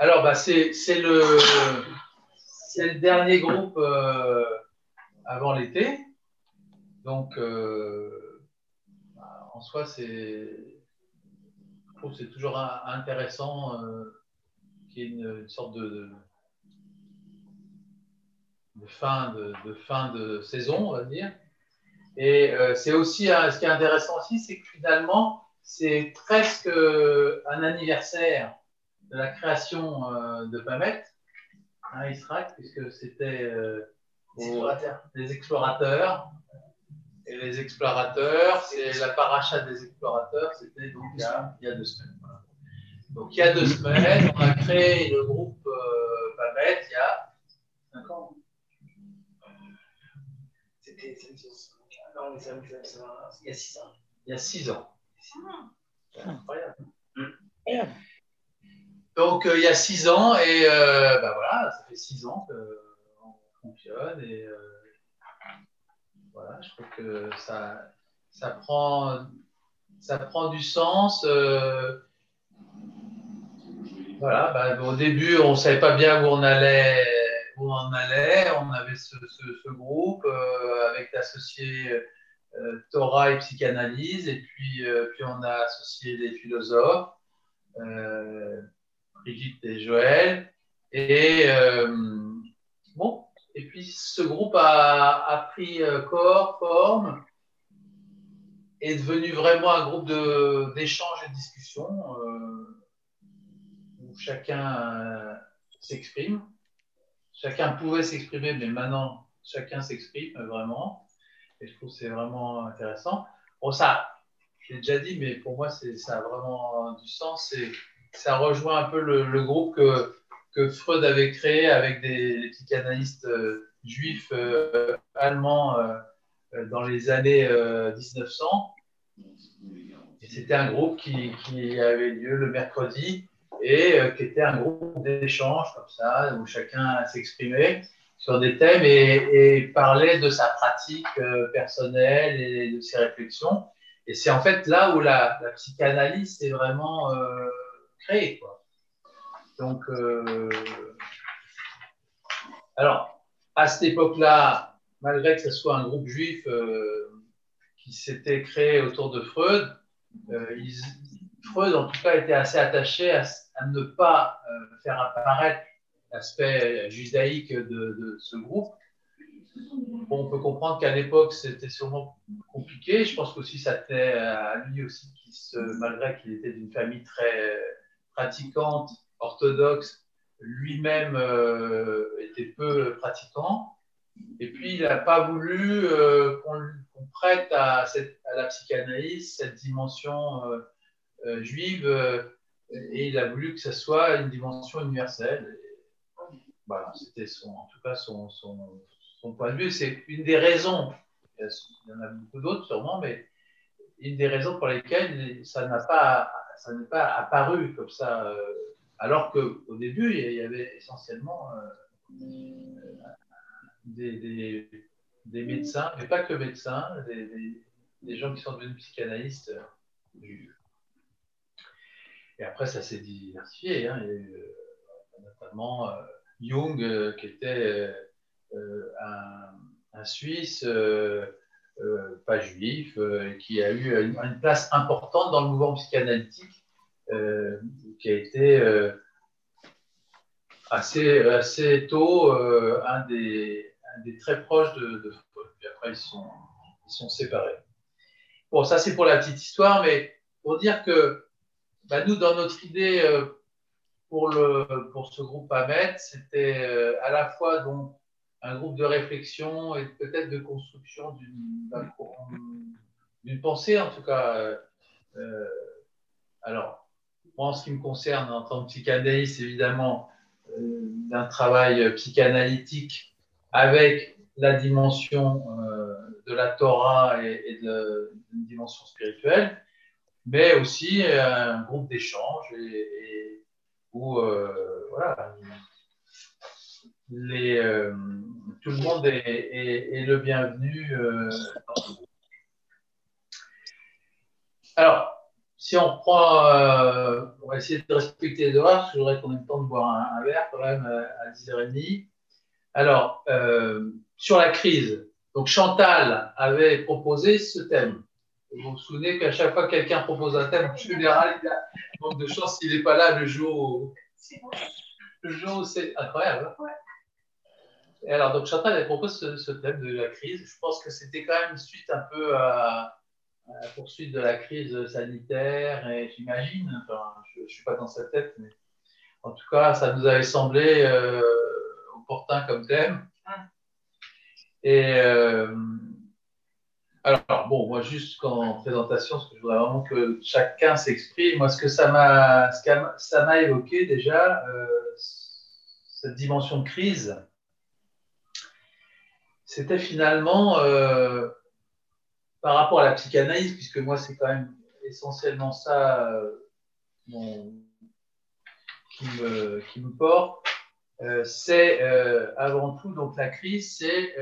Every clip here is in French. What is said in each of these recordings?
Alors, c'est le dernier groupe avant l'été. Donc, en soi, je trouve que c'est toujours intéressant qu'il y ait une sorte de fin de saison, on va dire. Et c'est aussi, ce qui est intéressant aussi, c'est que finalement, c'est presque un anniversaire de la création de PAMET, hein, Israël, puisque c'était les explorateurs. Et les explorateurs, c'est la paracha des explorateurs, c'était donc il y a 2 semaines. Voilà. Donc il y a 2 semaines, on a créé le groupe PAMET il y a 5 ans. C'était non, il y a 6 ans. Il y a 6 ans. C'est incroyable. Donc il y a 6 ans, et voilà, ça fait 6 ans qu'on fonctionne, et voilà, je trouve que ça prend du sens. Voilà, au début, on ne savait pas bien où on allait. On avait ce groupe avec l'associé Torah et psychanalyse, et puis on a associé des philosophes, Brigitte et Joël, et bon, et puis ce groupe a pris corps, forme, est devenu vraiment un groupe d'échange et de discussion où chacun s'exprime. Chacun pouvait s'exprimer, mais maintenant, chacun s'exprime vraiment. Et je trouve que c'est vraiment intéressant. Bon, ça, je l'ai déjà dit, mais pour moi, ça a vraiment du sens. Ça rejoint un peu le groupe que Freud avait créé avec des psychanalystes juifs allemands dans les années 1900. Et c'était un groupe qui avait lieu le mercredi et qui était un groupe d'échange comme ça, où chacun s'exprimait sur des thèmes et parlait de sa pratique personnelle et de ses réflexions. Et c'est en fait là où la psychanalyse s'est vraiment créée, quoi. Donc, alors, à cette époque-là, malgré que ce soit un groupe juif qui s'était créé autour de Freud, Freud, en tout cas, était assez attaché à ne pas faire apparaître l'aspect judaïque de ce groupe. Bon, on peut comprendre qu'à l'époque, c'était sûrement compliqué. Je pense qu'aussi, ça tenait à lui aussi, malgré qu'il était d'une famille très pratiquante, orthodoxe, lui-même était peu pratiquant. Et puis, il n'a pas voulu qu'on prête à la psychanalyse cette dimension juive, et il a voulu que ça soit une dimension universelle. Et voilà, c'était en tout cas son point de vue. C'est une des raisons, il y en a beaucoup d'autres sûrement, mais une des raisons pour lesquelles ça n'est pas apparu comme ça, alors qu'au début, il y avait essentiellement des médecins, mais pas que médecins, des gens qui sont devenus psychanalystes juifs. Et après, ça s'est diversifié. Hein. Il y a eu notamment Jung, qui était un Suisse, pas juif, qui a eu une place importante dans le mouvement psychanalytique, qui a été assez tôt un des très proches de Freud. Puis après, ils sont séparés. Bon, ça, c'est pour la petite histoire, mais pour dire que nous, dans notre idée pour ce groupe PAMET, c'était à la fois donc un groupe de réflexion et peut-être de construction d'une pensée, en tout cas. Alors, moi, en ce qui me concerne, en tant que psychanalyste, évidemment, d'un travail psychanalytique avec la dimension de la Torah et d'une dimension spirituelle, mais aussi un groupe d'échange où voilà, tout le monde est le bienvenu dans ce groupe. Alors, si on reprend, on va essayer de respecter les horaires, parce que je voudrais qu'on ait le temps de boire un verre quand même à 10h30. Alors, sur la crise, donc Chantal avait proposé ce thème. Vous vous souvenez qu'à chaque fois que quelqu'un propose un thème, en général, il y a manque de chance s'il n'est pas là le jour où c'est incroyable. Ouais. Et alors, donc Chantal elle propose ce thème de la crise. Je pense que c'était quand même une suite un peu à la poursuite de la crise sanitaire, et j'imagine, enfin, je ne suis pas dans sa tête, mais en tout cas, ça nous avait semblé opportun comme thème. Et alors, bon, moi, juste en présentation, parce que je voudrais vraiment que chacun s'exprime, moi, ce que ça m'a évoqué déjà, cette dimension de crise, c'était finalement par rapport à la psychanalyse, puisque moi, c'est quand même essentiellement ça qui me porte, c'est avant tout, donc la crise, c'est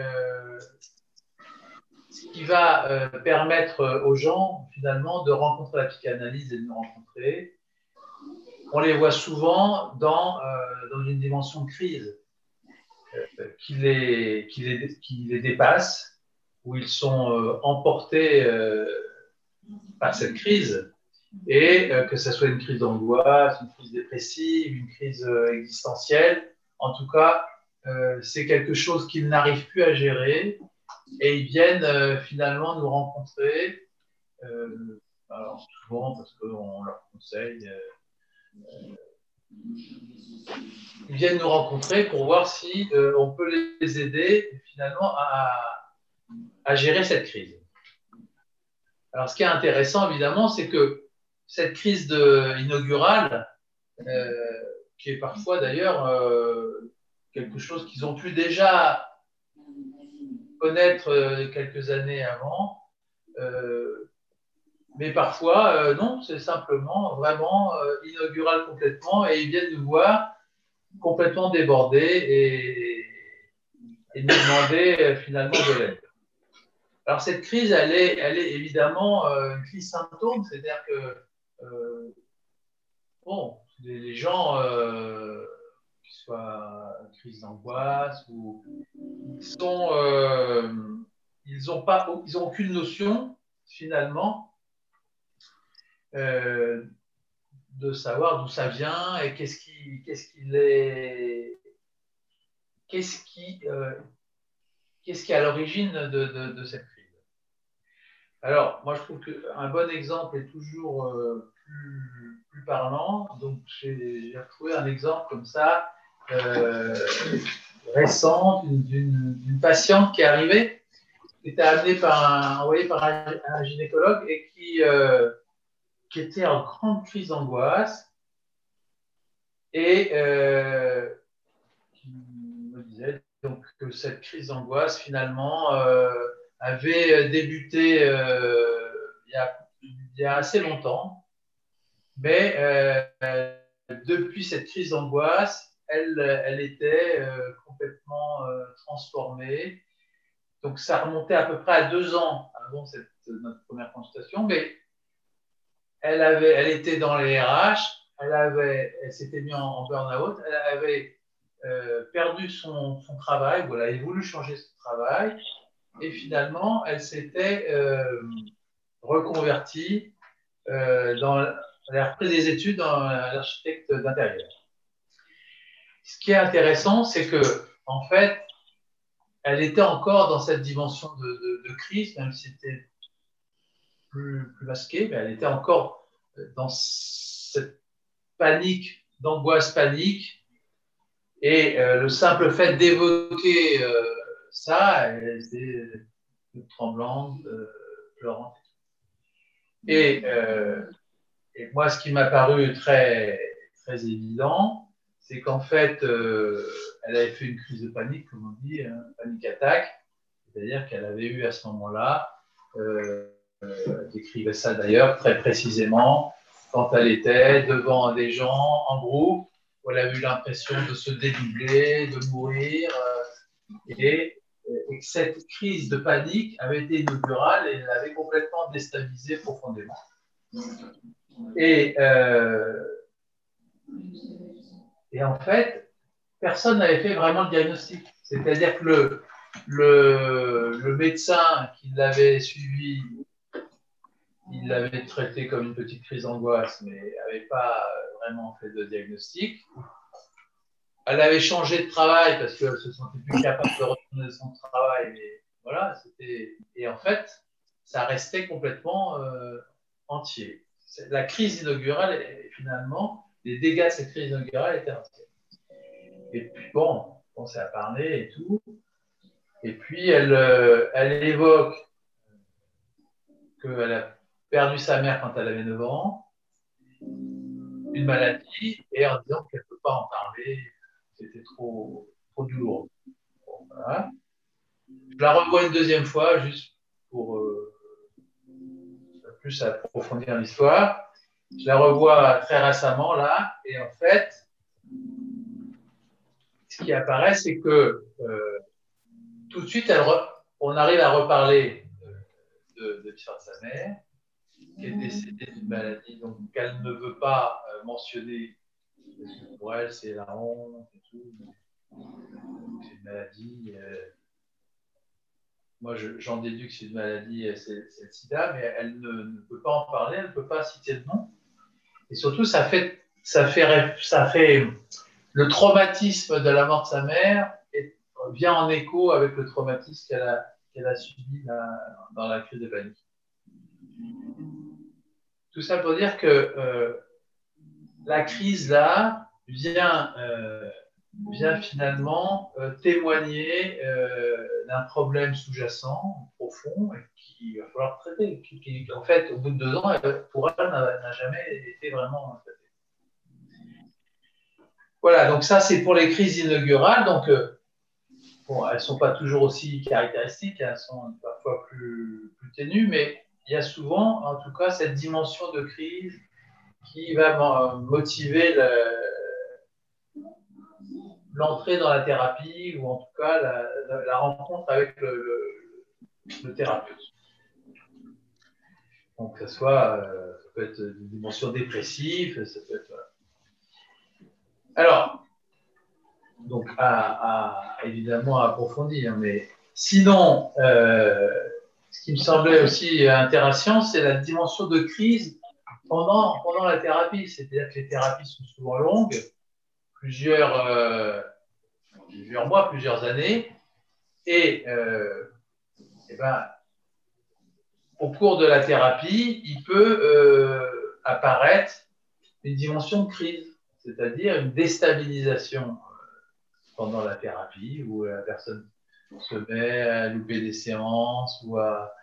ce qui va permettre aux gens, finalement, de rencontrer la psychanalyse et de nous rencontrer. On les voit souvent dans une dimension de crise qui les dépasse, où ils sont emportés par cette crise, et que ce soit une crise d'angoisse, une crise dépressive, une crise existentielle, en tout cas, c'est quelque chose qu'ils n'arrivent plus à gérer, et ils viennent finalement nous rencontrer, alors souvent parce qu'on leur conseille, ils viennent nous rencontrer pour voir si on peut les aider finalement à gérer cette crise. Alors ce qui est intéressant évidemment, c'est que cette crise inaugurale, qui est parfois d'ailleurs quelque chose qu'ils ont pu déjà connaître quelques années avant, mais parfois non, c'est simplement vraiment inaugural complètement, et ils viennent nous voir complètement débordés et nous demander finalement de l'aide. Alors cette crise, elle est évidemment une crise symptôme, c'est-à-dire que bon, les gens, qu'ils soient en crise d'angoisse ou ils ont aucune notion finalement de savoir d'où ça vient et qu'est-ce qui est à l'origine de cette crise. Alors, moi, je trouve qu'un bon exemple est toujours plus parlant. Donc, j'ai retrouvé un exemple comme ça, récent, d'une patiente qui est arrivée, qui était envoyée par un gynécologue et qui était en grande crise d'angoisse et qui me disait donc, que cette crise d'angoisse, finalement, avait débuté il y a assez longtemps, mais depuis cette crise d'angoisse, elle était complètement transformée. Donc ça remontait à peu près à 2 ans avant notre première consultation, mais elle était dans les RH, elle s'était mise en burn-out, elle avait perdu son travail, ou elle avait voulu changer son travail, et finalement, elle s'était reconvertie elle a repris des études dans l'architecte d'intérieur. Ce qui est intéressant, c'est que, en fait, elle était encore dans cette dimension de crise, même si c'était plus masqué, mais elle était encore dans cette panique, d'angoisse panique, et le simple fait d'évoquer ça, elle était tremblante, pleurante. Et moi, ce qui m'a paru très, très évident, c'est qu'en fait, elle avait fait une crise de panique, comme on dit, panique attaque, c'est-à-dire qu'elle avait eu à ce moment-là, elle décrivait ça d'ailleurs très précisément, quand elle était devant des gens en groupe, où elle a eu l'impression de se dédoubler, de mourir, et que cette crise de panique avait été inaugurale et l'avait complètement déstabilisée profondément. Et, et en fait, personne n'avait fait vraiment le diagnostic. C'est-à-dire que le médecin qui l'avait suivi, il l'avait traité comme une petite crise d'angoisse, mais n'avait pas vraiment fait de diagnostic. Elle avait changé de travail parce qu'elle se sentait plus capable de retourner de son travail. Mais voilà, et en fait, ça restait complètement entier. La crise inaugurale, finalement, les dégâts de cette crise inaugurale étaient entiers. Et puis bon, on s'est à parler et tout. Et puis elle évoque qu'elle a perdu sa mère quand elle avait 9 ans, une maladie, et en disant qu'elle ne peut pas en parler, c'était trop douloureux. Bon, voilà. Je la revois une deuxième fois, juste pour plus approfondir l'histoire. Je la revois très récemment, là, et en fait, ce qui apparaît, c'est que tout de suite, on arrive à reparler de l'histoire de sa mère, qui est décédée d'une maladie donc qu'elle ne veut pas mentionner, parce que pour elle, c'est la honte et tout. C'est une maladie. Moi, j'en déduis que c'est une maladie, c'est le sida, mais elle ne peut pas en parler, elle ne peut pas citer le nom. Et surtout, ça fait le traumatisme de la mort de sa mère vient en écho avec le traumatisme qu'elle a subi dans la crise de panique. Tout ça pour dire que la crise là vient finalement témoigner d'un problème sous-jacent, profond, et qu'il va falloir traiter. Qui, en fait, au bout de 2 ans, pour elle, n'a jamais été vraiment traité. Voilà, donc ça, c'est pour les crises inaugurales. Donc, bon, elles ne sont pas toujours aussi caractéristiques, elles sont parfois plus ténues, mais il y a souvent, en tout cas, cette dimension de crise qui va motiver l'entrée dans la thérapie ou en tout cas la rencontre avec le thérapeute. Donc, ça peut être une dimension dépressive, ça peut être. Alors, donc, évidemment à approfondir, mais sinon, ce qui me semblait aussi intéressant, c'est la dimension de crise pendant la thérapie. C'est-à-dire que les thérapies sont souvent longues, plusieurs mois, plusieurs années, et ben, au cours de la thérapie, il peut apparaître une dimension de crise, c'est-à-dire une déstabilisation pendant la thérapie où la personne se met à louper des séances ou à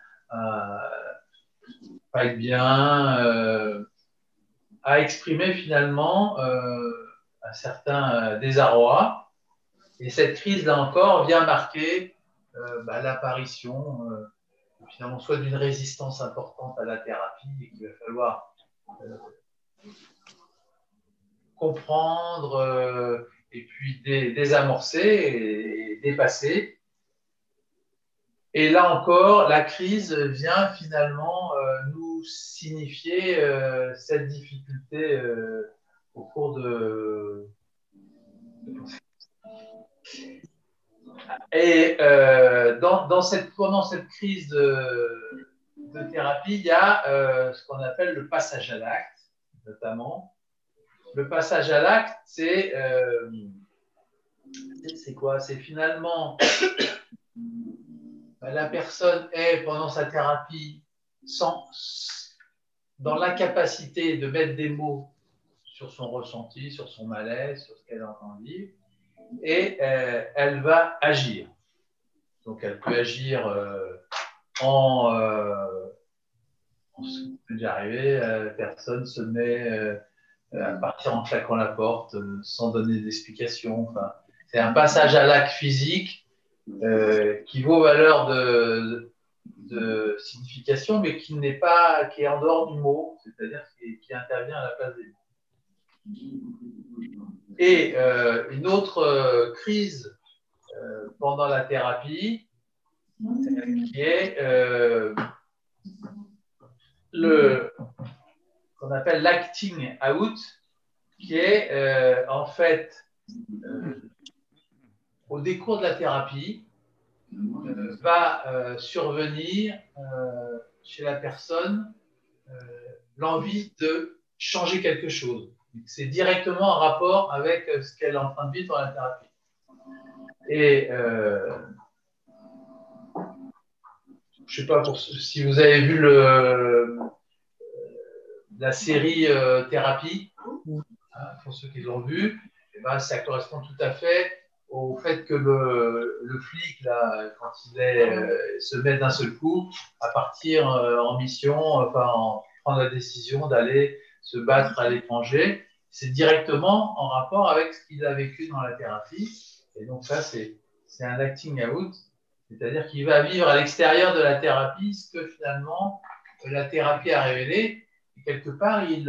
pas être bien, à exprimer finalement un certain désarroi. Et cette crise, là encore, vient marquer l'apparition finalement soit d'une résistance importante à la thérapie et qu'il va falloir comprendre et puis désamorcer et dépasser. Et là encore, la crise vient finalement nous signifier cette difficulté au cours de. Et pendant cette crise de thérapie, il y a ce qu'on appelle le passage à l'acte, notamment. Le passage à l'acte, c'est quoi? C'est finalement la personne est, pendant sa thérapie, dans l'incapacité de mettre des mots sur son ressenti, sur son malaise, sur ce qu'elle entend vivre, et elle va agir. Donc, elle peut agir en ce qui peut déjà arriver, la personne se met à partir en claquant la porte sans donner d'explication. Enfin, c'est un passage à l'acte physique qui vaut valeur de signification, mais qui est en dehors du mot, c'est-à-dire qui intervient à la place des mots. Et une autre crise pendant la thérapie, qui est qu'on appelle l'acting out, qui est en fait au décours de la thérapie, va survenir chez la personne l'envie de changer quelque chose. C'est directement en rapport avec ce qu'elle est en train de vivre dans la thérapie. Et je ne sais pas si vous avez vu la série Thérapie, pour ceux qui l'ont vu, et ben, ça correspond tout à fait au fait que le flic, là, quand se met d'un seul coup à partir en mission, enfin, prendre la décision d'aller se battre à l'étranger, c'est directement en rapport avec ce qu'il a vécu dans la thérapie. Et donc ça, c'est un acting out, c'est-à-dire qu'il va vivre à l'extérieur de la thérapie ce que finalement la thérapie a révélé. Et quelque part, il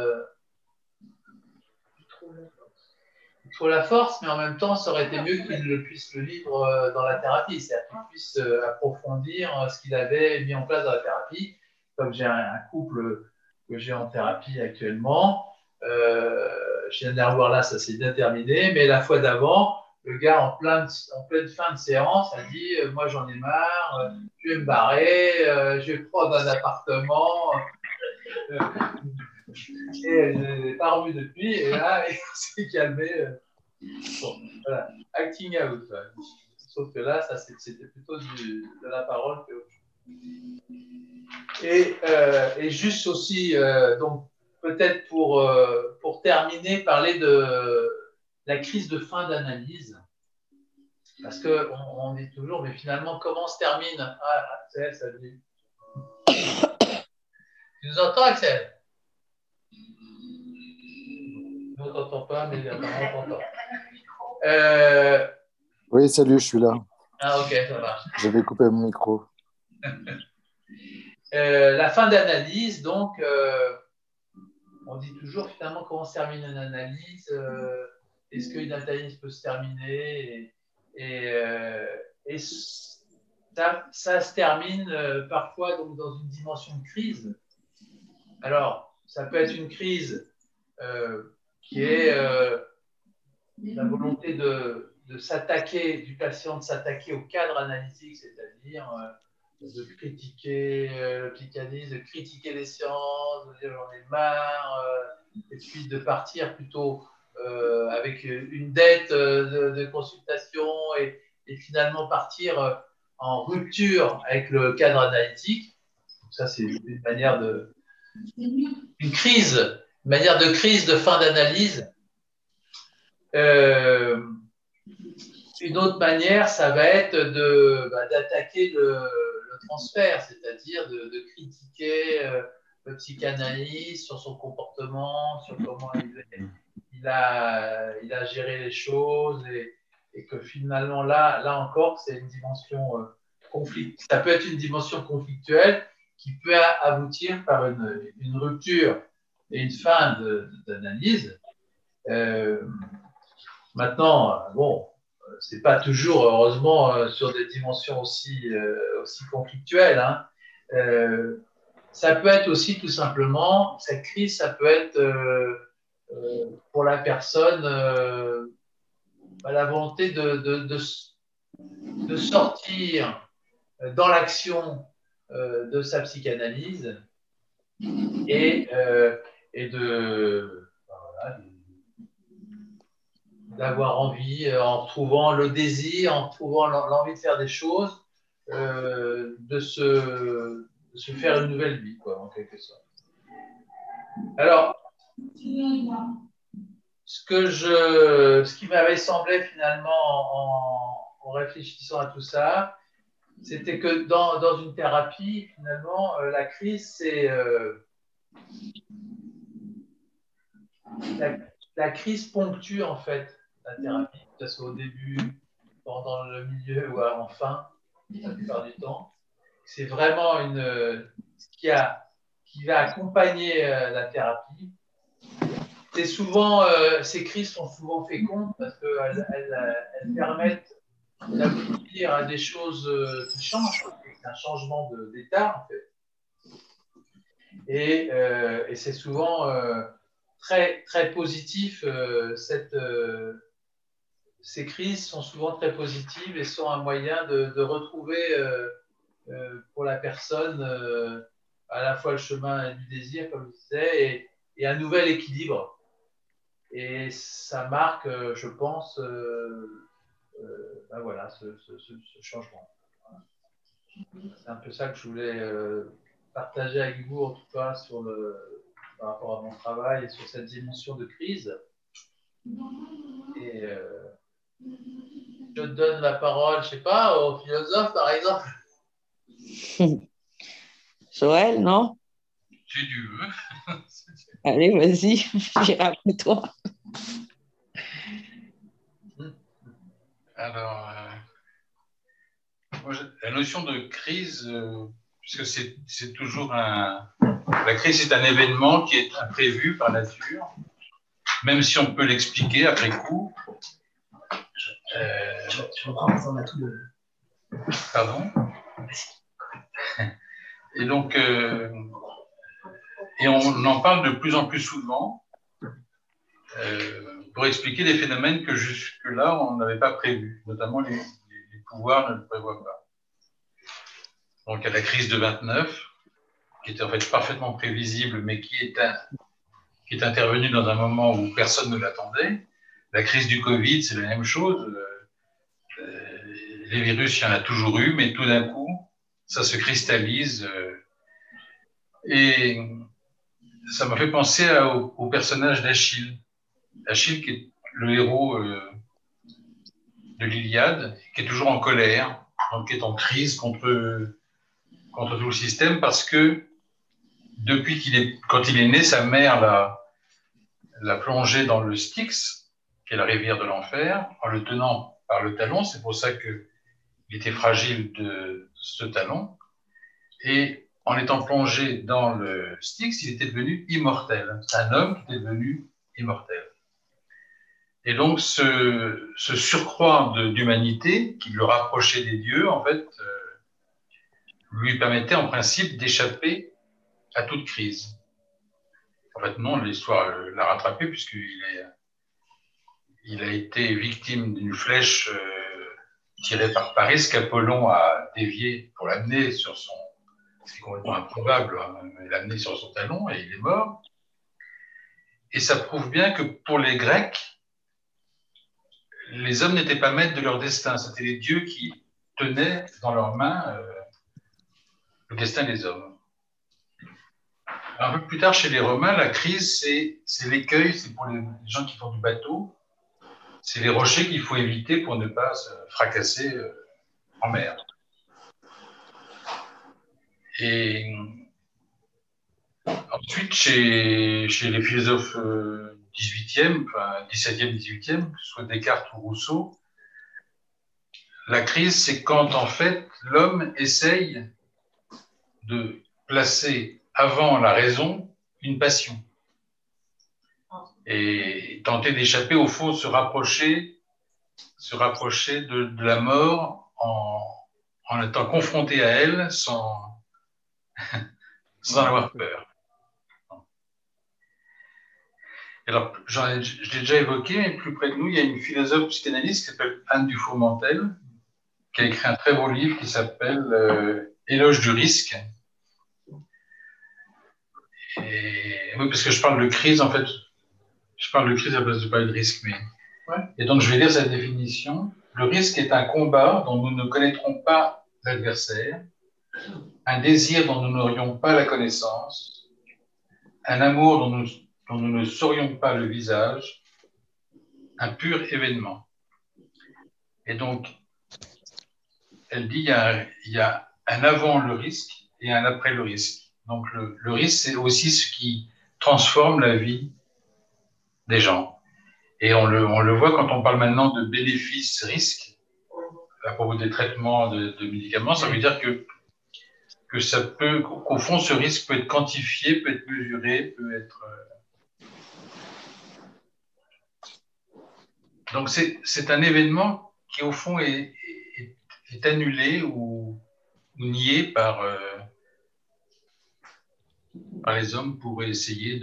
trouve la force, mais en même temps, ça aurait été mieux qu'il puisse le vivre dans la thérapie, c'est-à-dire qu'il puisse approfondir ce qu'il avait mis en place dans la thérapie. Comme j'ai un couple que j'ai en thérapie actuellement, je viens de revoir là, ça s'est bien terminé, mais la fois d'avant, le gars en pleine fin de séance a dit moi j'en ai marre, je vais me barrer, je vais prendre un appartement. Et je ne l'ai pas revu depuis, et là, il s'est calmé. Bon, voilà, acting out. Ouais. Sauf que là, c'était plutôt de la parole que autre chose. Et juste aussi, donc, peut-être pour terminer, parler de la crise de fin d'analyse. Parce qu'on dit toujours, mais finalement, comment se termine Axel, ça dit. Tu nous entends, Axel? On ne t'entend pas, mais apparemment, on t'entend. Oui, salut, je suis là. Ah, ok, ça marche. J'avais coupé mon micro. La fin d'analyse, donc, on dit toujours finalement comment se termine une analyse. Est-ce qu'une analyse peut se terminer et ça se termine parfois donc, dans une dimension de crise. Alors, ça peut être une crise qui est la volonté de s'attaquer, du patient de s'attaquer au cadre analytique, c'est-à-dire de critiquer le psychanalyse, de critiquer les sciences, de dire j'en ai marre, et puis de partir plutôt avec une dette de consultation et finalement partir en rupture avec le cadre analytique. Ça, c'est une manière une manière de crise de fin d'analyse. Une autre manière, ça va être d'attaquer le transfert, c'est-à-dire de critiquer le psychanalyste sur son comportement, sur comment il a géré les choses et que finalement, là encore, c'est une dimension conflictuelle. Ça peut être une dimension conflictuelle qui peut aboutir par une rupture et une fin d'analyse. Maintenant, bon, c'est pas toujours, heureusement, sur des dimensions aussi conflictuelles. Hein. Ça peut être aussi tout simplement, cette crise, ça peut être pour la personne la volonté de sortir dans l'action de sa psychanalyse et d'avoir envie, en retrouvant le désir, en retrouvant l'envie de faire des choses, de se faire une nouvelle vie, quoi, en quelque sorte. Alors, ce qui m'avait semblé finalement en réfléchissant à tout ça, c'était que dans une thérapie, finalement, la crise, c'est la crise ponctue en fait la thérapie, que ce soit au début, pendant le milieu ou à la fin, la plupart du temps. C'est vraiment ce qui va accompagner la thérapie. C'est souvent, ces crises sont souvent fécondes parce qu'elles permettent d'aboutir à des choses qui changent, c'est un changement d'état en fait. Et c'est souvent très, très positif. Ces crises sont souvent très positives et sont un moyen de retrouver pour la personne à la fois le chemin du désir, comme je disais, et un nouvel équilibre. Et ça marque, je pense, ben voilà, ce changement. C'est un peu ça que je voulais partager avec vous, en tout cas, par rapport à mon travail et sur cette dimension de crise. Et je donne la parole, je ne sais pas, au philosophe, par exemple. Joël, non? Si tu veux. Allez, vas-y, j'irai après toi. Alors, la notion de crise, puisque c'est toujours la crise, c'est un événement qui est imprévu par nature, même si on peut l'expliquer après coup. Je reprends, on a tout le. Pardon. Et donc, et on en parle de plus en plus souvent pour expliquer des phénomènes que jusque-là, on n'avait pas prévus, notamment les pouvoirs ne le prévoient pas. Donc, il y a la crise de 29, qui était en fait parfaitement prévisible, mais qui est intervenue dans un moment où personne ne l'attendait. La crise du Covid, c'est la même chose. Les virus, il y en a toujours eu, mais tout d'un coup, ça se cristallise. Et ça m'a fait penser au personnage d'Achille. Achille, qui est le héros de l'Iliade, qui est toujours en colère, donc qui est en crise contre tout le système, parce que quand il est né, sa mère l'a plongé dans le Styx, qui est la rivière de l'enfer, en le tenant par le talon. C'est pour ça qu'il était fragile de ce talon. Et en étant plongé dans le Styx, il était devenu immortel. C'est un homme qui était devenu immortel. Et donc, ce surcroît d'humanité qui le rapprochait des dieux, en fait, lui permettait en principe d'échapper à toute crise. En fait, non, l'histoire l'a rattrapé puisqu'il a été victime d'une flèche tirée par Paris qu'Apollon a déviée pour l'amener sur son... C'est complètement improbable, hein, l'amener sur son talon et il est mort. Et ça prouve bien que pour les Grecs, les hommes n'étaient pas maîtres de leur destin. C'était les dieux qui tenaient dans leurs mains le destin des hommes. Un peu plus tard, chez les Romains, la crise, c'est l'écueil, c'est pour les gens qui font du bateau. C'est les rochers qu'il faut éviter pour ne pas se fracasser en mer. Et ensuite, chez les philosophes 18e, enfin 17e, 18e, que ce soit Descartes ou Rousseau, la crise, c'est quand en fait l'homme essaye de placer avant la raison une passion et tenter d'échapper, au fond, se rapprocher de la mort en étant confronté à elle sans en avoir peur. Alors, je l'ai déjà évoqué, mais plus près de nous, il y a une philosophe psychanalyste qui s'appelle Anne Dufourmentel, qui a écrit un très beau livre qui s'appelle Éloge du risque. Et oui, parce que je parle de crise, en fait, je parle de crise à la place de parler de risque. Mais... Ouais. Et donc, je vais lire sa définition. Le risque est un combat dont nous ne connaîtrons pas l'adversaire, un désir dont nous n'aurions pas la connaissance, un amour dont nous ne saurions pas le visage, un pur événement. Et donc, elle dit il y a un avant le risque et un après le risque. Donc, le risque, c'est aussi ce qui transforme la vie des gens. Et on le voit quand on parle maintenant de bénéfices-risques à propos des traitements de médicaments. Ça veut dire que ça peut, qu'au fond, ce risque peut être quantifié, peut être mesuré, peut être... Donc, c'est un événement qui, au fond, est annulé ou nié par les hommes pour essayer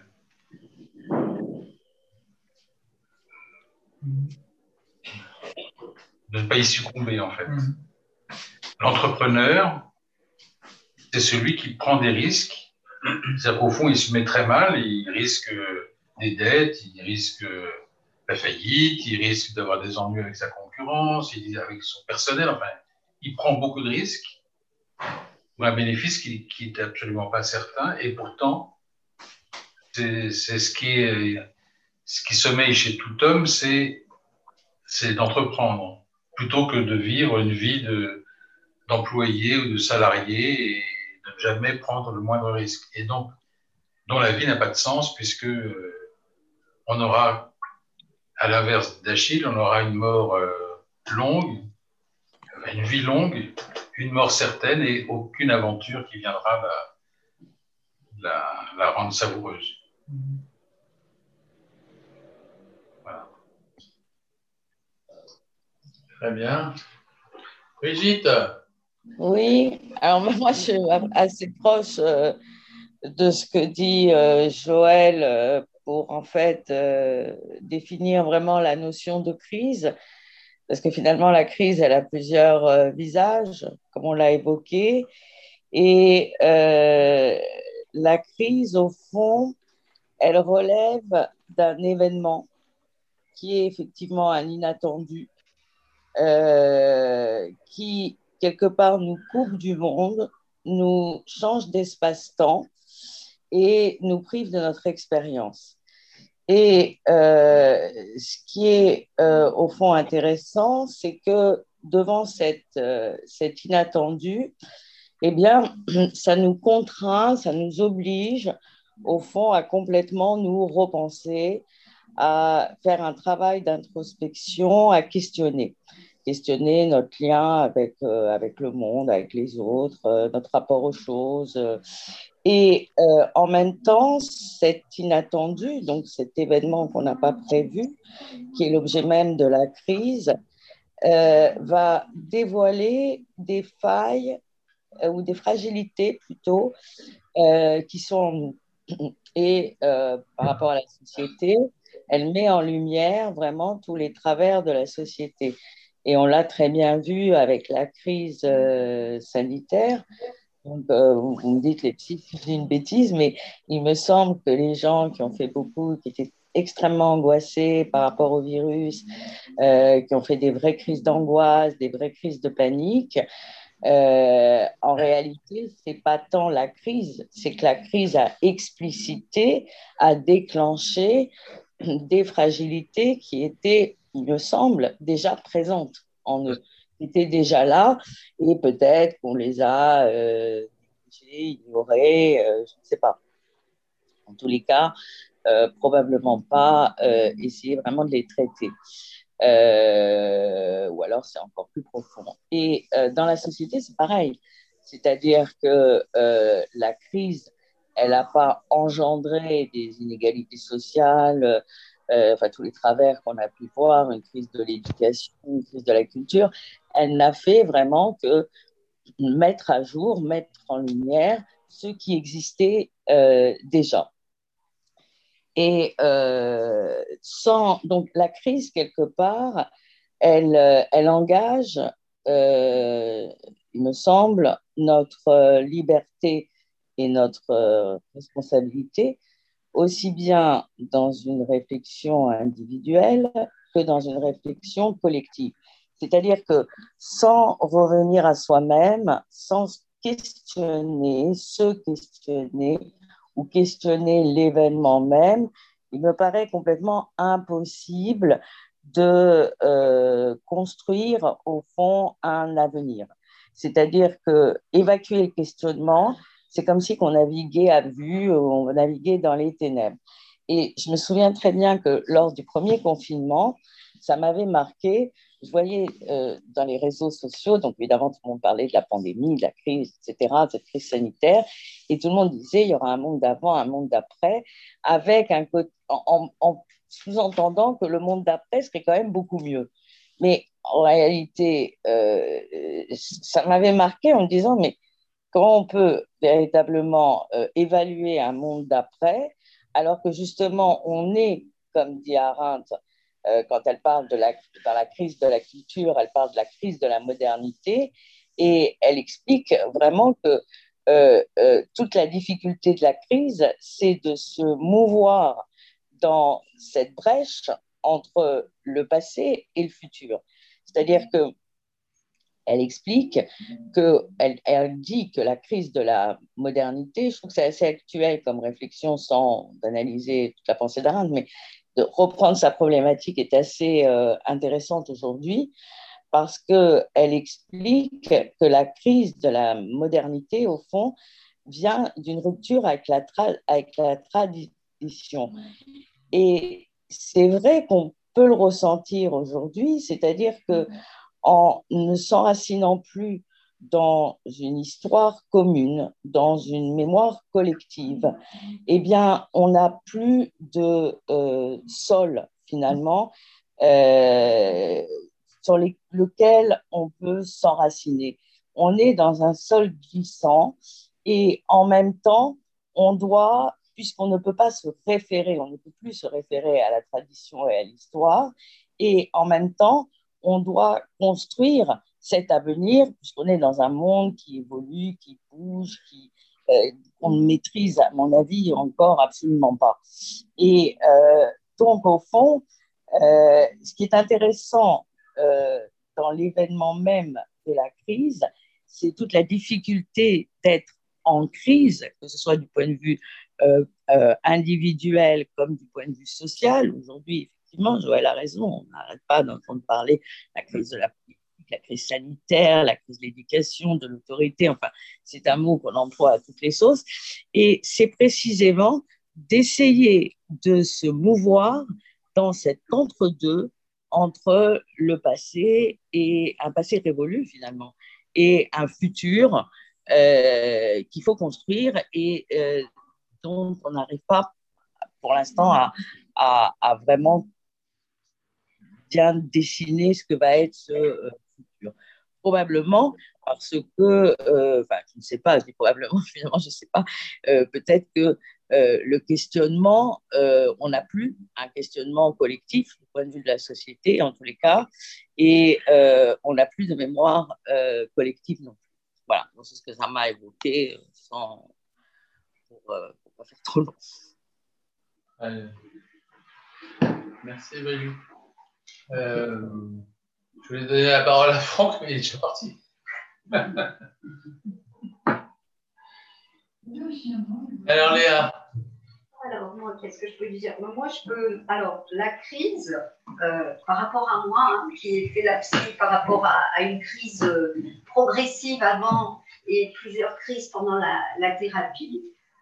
de ne pas y succomber, en fait. L'entrepreneur, c'est celui qui prend des risques. C'est-à-dire qu'au fond, il se met très mal, il risque des dettes, il risque la faillite, il risque d'avoir des ennuis avec sa concurrence, avec son personnel, enfin, il prend beaucoup de risques pour un bénéfice qui n'est absolument pas certain, et pourtant, c'est ce qui sommeille chez tout homme, c'est d'entreprendre, plutôt que de vivre une vie d'employé ou de salarié et de ne jamais prendre le moindre risque. Et donc, dont la vie n'a pas de sens, puisque on aura, à l'inverse d'Achille, on aura une mort longue, une vie longue, une mort certaine et aucune aventure qui viendra la rendre savoureuse. Voilà. Très bien. Brigitte? Oui, alors moi, je suis assez proche de ce que dit Joël pour en fait définir vraiment la notion de crise, parce que finalement, la crise, elle a plusieurs visages, comme on l'a évoqué, et la crise, au fond, elle relève d'un événement qui est effectivement un inattendu, qui, quelque part, nous coupe du monde, nous change d'espace-temps et nous prive de notre expérience. Et ce qui est au fond intéressant, c'est que devant cet inattendu, eh bien, ça nous contraint, ça nous oblige au fond à complètement nous repenser, à faire un travail d'introspection, à questionner notre lien avec le monde, avec les autres, notre rapport aux choses. Et en même temps, cet inattendu, donc cet événement qu'on n'a pas prévu, qui est l'objet même de la crise, va dévoiler des failles ou des fragilités plutôt qui sont en nous. Et par rapport à la société, elle met en lumière vraiment tous les travers de la société. Et on l'a très bien vu avec la crise sanitaire. Donc, vous me dites les psys, je dis une bêtise, mais il me semble que les gens qui ont fait beaucoup, qui étaient extrêmement angoissés par rapport au virus, qui ont fait des vraies crises d'angoisse, des vraies crises de panique, en réalité, ce n'est pas tant la crise, c'est que la crise a explicité, a déclenché des fragilités qui étaient, il me semble, déjà présentes en eux, qui étaient déjà là, et peut-être qu'on les a ignorées, je ne sais pas. En tous les cas, probablement pas essayer vraiment de les traiter. Ou alors c'est encore plus profond. Et dans la société, c'est pareil. C'est-à-dire que la crise, elle n'a pas engendré des inégalités sociales, enfin tous les travers qu'on a pu voir, une crise de l'éducation, une crise de la culture. Elle n'a fait vraiment que mettre à jour, mettre en lumière ce qui existait déjà. Et donc la crise, quelque part, elle engage, il me semble, notre liberté et notre responsabilité, aussi bien dans une réflexion individuelle que dans une réflexion collective. C'est-à-dire que sans revenir à soi-même, sans se questionner, ou questionner l'événement même, il me paraît complètement impossible de construire au fond un avenir. C'est-à-dire que évacuer le questionnement, c'est comme si on naviguait à vue, on naviguait dans les ténèbres. Et je me souviens très bien que lors du premier confinement, ça m'avait marqué. Je voyais dans les réseaux sociaux, donc évidemment, tout le monde parlait de la pandémie, de la crise, etc., cette crise sanitaire, et tout le monde disait il y aura un monde d'avant, un monde d'après, avec en sous-entendant que le monde d'après serait quand même beaucoup mieux. Mais en réalité, ça m'avait marqué en me disant, mais quand on peut véritablement évaluer un monde d'après, alors que justement on est, comme dit Arendt, quand elle parle dans la crise de la culture, elle parle de la crise de la modernité, et elle explique vraiment que toute la difficulté de la crise, c'est de se mouvoir dans cette brèche entre le passé et le futur. C'est-à-dire que elle explique elle dit que la crise de la modernité, je trouve que c'est assez actuel comme réflexion sans analyser toute la pensée d'Arendt, mais de reprendre sa problématique est assez intéressante aujourd'hui parce qu'elle explique que la crise de la modernité, au fond, vient d'une rupture avec la tradition. Et c'est vrai qu'on peut le ressentir aujourd'hui, c'est-à-dire que en ne s'enracinant plus dans une histoire commune, dans une mémoire collective, eh bien, on n'a plus de sol, finalement, euh, lequel on peut s'enraciner. On est dans un sol glissant et en même temps, on doit, puisqu'on ne peut pas se référer, on ne peut plus se référer à la tradition et à l'histoire, et en même temps, on doit construire cet avenir, puisqu'on est dans un monde qui évolue, qui bouge, qu'on ne maîtrise, à mon avis, encore absolument pas. Et donc, au fond, ce qui est intéressant dans l'événement même de la crise, c'est toute la difficulté d'être en crise, que ce soit du point de vue individuel comme du point de vue social. Aujourd'hui, effectivement, Joël a raison, on n'arrête pas d'entendre parler de la crise de la politique, la crise sanitaire, la crise de l'éducation, de l'autorité, enfin, c'est un mot qu'on emploie à toutes les sauces. Et c'est précisément d'essayer de se mouvoir dans cet entre-deux entre le passé et un passé révolu finalement et un futur qu'il faut construire et dont on n'arrive pas pour l'instant à vraiment bien dessiner ce que va être ce futur. Probablement parce que, enfin, je ne sais pas, je dis probablement, finalement, je ne sais pas, peut-être que le questionnement, on n'a plus un questionnement collectif du point de vue de la société, en tous les cas, et on n'a plus de mémoire collective non plus. Voilà, donc c'est ce que ça m'a évoqué pour pas faire trop long. Allez. Merci, Valu. Je voulais donner la parole à Franck, mais il est déjà parti. Alors, Léa. Alors, moi, qu'est-ce que je peux dire? Moi, je peux. Alors, la crise, par rapport à moi, hein, qui ai fait la psy par rapport à une crise progressive avant et plusieurs crises pendant la thérapie,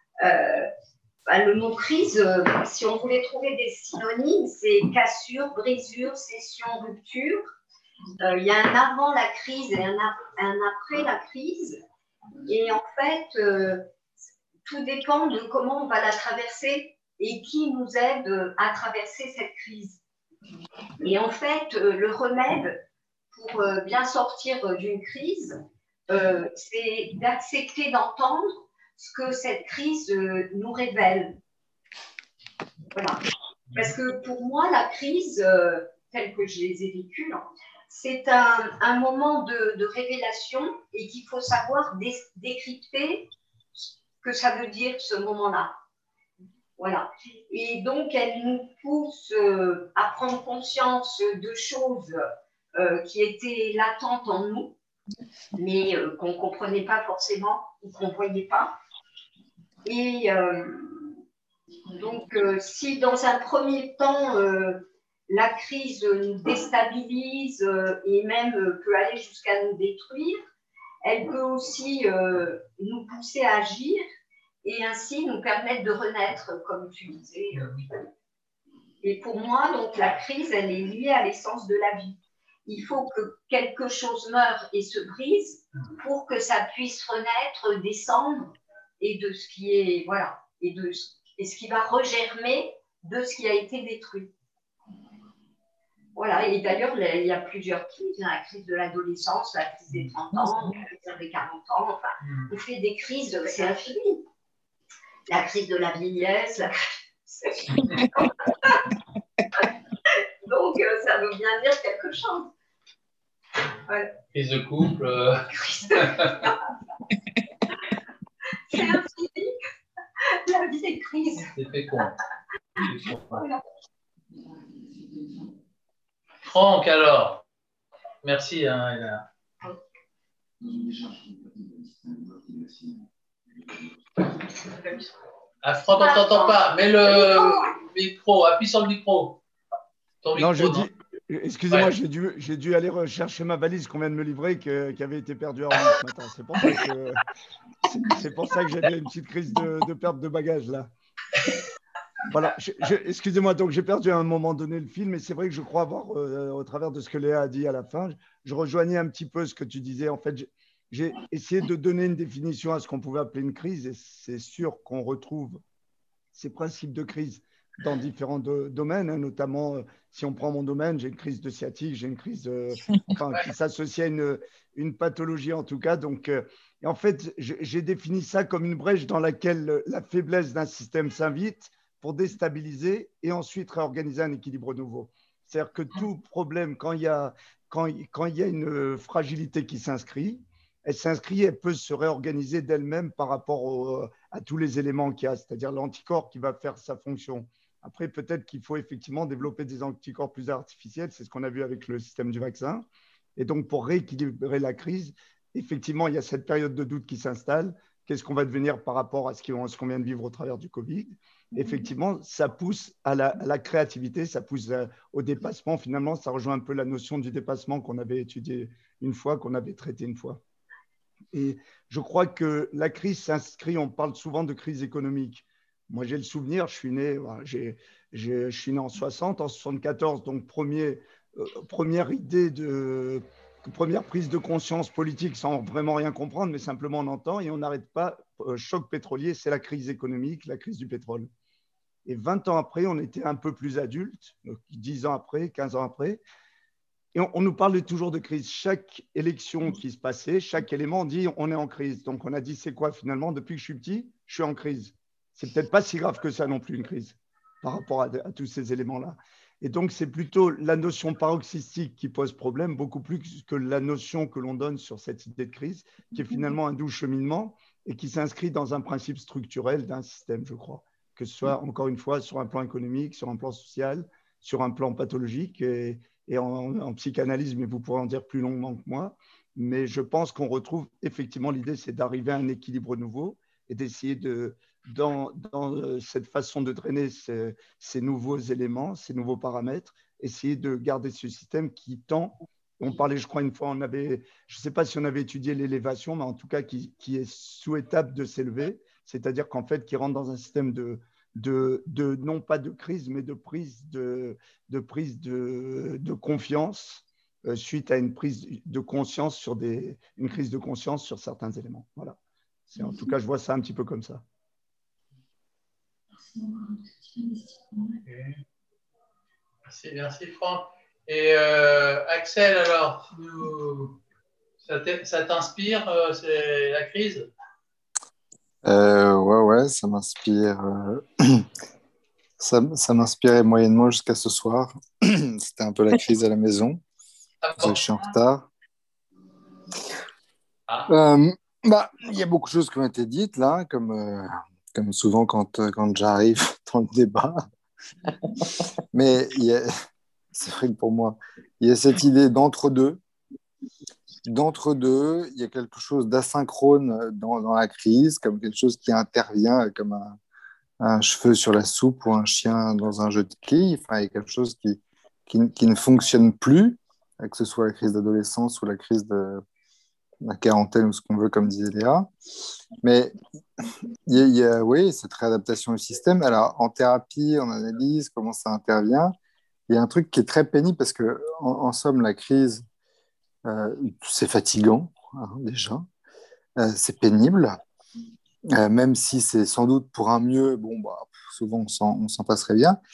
le mot crise, si on voulait trouver des synonymes, c'est cassure, brisure, cession, rupture. Il y a un avant la crise et un après la crise. Et en fait, tout dépend de comment on va la traverser et qui nous aide à traverser cette crise. Et en fait, le remède pour bien sortir d'une crise, c'est d'accepter d'entendre ce que cette crise nous révèle. Voilà. Parce que pour moi, la crise, telle que je les ai vécues, c'est un moment de révélation et qu'il faut savoir décrypter ce que ça veut dire ce moment-là. Voilà. Et donc, elle nous pousse à prendre conscience de choses qui étaient latentes en nous, mais qu'on ne comprenait pas forcément ou qu'on ne voyait pas. Et donc, si dans un premier temps, la crise nous déstabilise et même peut aller jusqu'à nous détruire, elle peut aussi nous pousser à agir et ainsi nous permettre de renaître, comme tu disais. Et pour moi, donc, la crise, elle est liée à l'essence de la vie. Il faut que quelque chose meure et se brise pour que ça puisse renaître, descendre et de ce qui est, voilà, et ce qui va regermer de ce qui a été détruit. Voilà, et d'ailleurs, il y a plusieurs crises, la crise de l'adolescence, la crise des 30 ans, la crise des 40 ans, enfin, on fait des crises, c'est infini. La crise de la vieillesse, donc ça veut bien dire quelque chose. Ouais. Crise de couple. C'est infini. La vie est crise. C'est fécond. Voilà. Franck, alors. Merci, hein, Hélène. Ah, Franck, on ne t'entend pas. Mets le micro, appuie sur le micro. Ton micro, Non, j'ai non. dit, excusez-moi, Ouais. j'ai dû aller rechercher ma valise qu'on vient de me livrer qui avait été perdue à Orly ce matin. C'est pour ça que j'avais une petite crise de perte de bagages là. Voilà, excusez-moi, donc j'ai perdu à un moment donné le film, et c'est vrai que je crois avoir, au travers de ce que Léa a dit à la fin, je rejoignais un petit peu ce que tu disais. En fait, j'ai essayé de donner une définition à ce qu'on pouvait appeler une crise, et c'est sûr qu'on retrouve ces principes de crise dans différents domaines, hein, notamment si on prend mon domaine, j'ai une crise de sciatique, j'ai une crise qui s'associe à une pathologie en tout cas. Donc, et en fait, j'ai défini ça comme une brèche dans laquelle la faiblesse d'un système s'invite pour déstabiliser et ensuite réorganiser un équilibre nouveau. C'est-à-dire que tout problème, quand il y a une fragilité qui s'inscrit, elle peut se réorganiser d'elle-même par rapport à tous les éléments qu'il y a, c'est-à-dire l'anticorps qui va faire sa fonction. Après, peut-être qu'il faut effectivement développer des anticorps plus artificiels, c'est ce qu'on a vu avec le système du vaccin. Et donc, pour rééquilibrer la crise, effectivement, il y a cette période de doute qui s'installe. Qu'est-ce qu'on va devenir par rapport à ce qu'on vient de vivre au travers du Covid? Effectivement, ça pousse à la créativité, ça pousse au dépassement. Finalement, ça rejoint un peu la notion du dépassement qu'on avait étudié une fois, qu'on avait traité une fois. Et je crois que la crise s'inscrit, on parle souvent de crise économique. Moi, j'ai le souvenir, je suis né en 60, en 74, donc première prise de conscience politique sans vraiment rien comprendre, mais simplement on entend et on n'arrête pas. Choc pétrolier, c'est la crise économique, la crise du pétrole. Et 20 ans après, on était un peu plus adultes, 10 ans après, 15 ans après, et on nous parlait toujours de crise. Chaque élection qui se passait, chaque élément, on dit on est en crise. Donc on a dit c'est quoi finalement? Depuis que je suis petit, je suis en crise. C'est peut-être pas si grave que ça non plus, une crise, par rapport à tous ces éléments-là. Et donc c'est plutôt la notion paroxystique qui pose problème, beaucoup plus que la notion que l'on donne sur cette idée de crise, qui est finalement un doux cheminement et qui s'inscrit dans un principe structurel d'un système, je crois. Que ce soit, encore une fois, sur un plan économique, sur un plan social, sur un plan pathologique et en psychanalyse, mais vous pourrez en dire plus longuement que moi. Mais je pense qu'on retrouve effectivement l'idée, c'est d'arriver à un équilibre nouveau et d'essayer dans cette façon de drainer ces nouveaux éléments, ces nouveaux paramètres, essayer de garder ce système qui tend. On parlait, je crois, une fois, je ne sais pas si on avait étudié l'élévation, mais en tout cas qui est souhaitable de s'élever, c'est-à-dire qu'en fait, qui rentre dans un système de non pas de crise, mais de prise de confiance suite à une prise de conscience une crise de conscience sur certains éléments. Voilà. En tout cas, je vois ça un petit peu comme ça. Merci Franck. Et Axel, alors, ça t'inspire, c'est la crise? Ouais, ça m'inspire. Ça m'inspirait moyennement jusqu'à ce soir. C'était un peu la crise à la maison. Je suis en retard. Il y a beaucoup de choses qui ont été dites là, comme souvent quand j'arrive dans le débat. Mais c'est vrai que pour moi, il y a cette idée d'entre-deux. D'entre-deux, il y a quelque chose d'asynchrone dans la crise, comme quelque chose qui intervient comme un cheveu sur la soupe ou un chien dans un jeu de quilles. Enfin, il y a quelque chose qui ne fonctionne plus, que ce soit la crise d'adolescence ou la crise de la quarantaine ou ce qu'on veut, comme disait Léa. Mais il y a oui, cette réadaptation du système. Alors, en thérapie, en analyse, comment ça intervient, il y a un truc qui est très pénible parce que, en somme, la crise, c'est fatigant, hein, déjà. C'est pénible. Même si c'est sans doute pour un mieux, souvent on s'en passerait bien.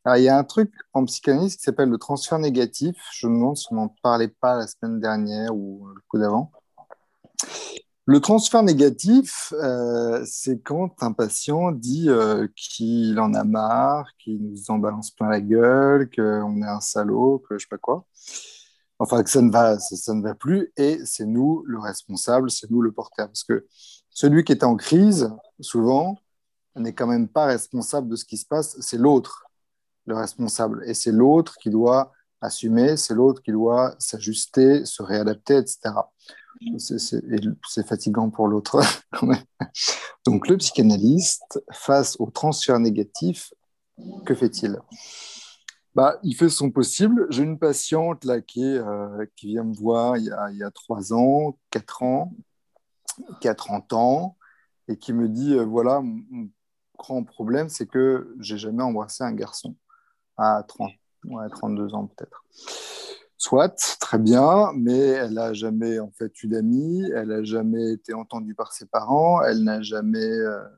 Alors, il y a un truc en psychanalyse qui s'appelle le transfert négatif. Je me demande si on n'en parlait pas la semaine dernière ou le coup d'avant. Le transfert négatif, c'est quand un patient dit qu'il en a marre, qu'il nous en balance plein la gueule, qu'on est un salaud, que je sais pas quoi. Enfin, que ça ne va plus, et c'est nous le responsable, c'est nous le porteur. Parce que celui qui est en crise, souvent, n'est quand même pas responsable de ce qui se passe, c'est l'autre le responsable. Et c'est l'autre qui doit assumer, c'est l'autre qui doit s'ajuster, se réadapter, etc. C'est fatigant pour l'autre. Donc, le psychanalyste, face au transfert négatif, que fait-il? Il fait son possible. J'ai une patiente là, qui vient me voir il y a 3 ans, 4 ans, qui a 30 ans, et qui me dit, voilà, mon grand problème, c'est que j'ai jamais embrassé un garçon à 32 ans peut-être. Soit, très bien, mais elle n'a jamais en fait eu d'amis, elle n'a jamais été entendue par ses parents, elle n'a jamais.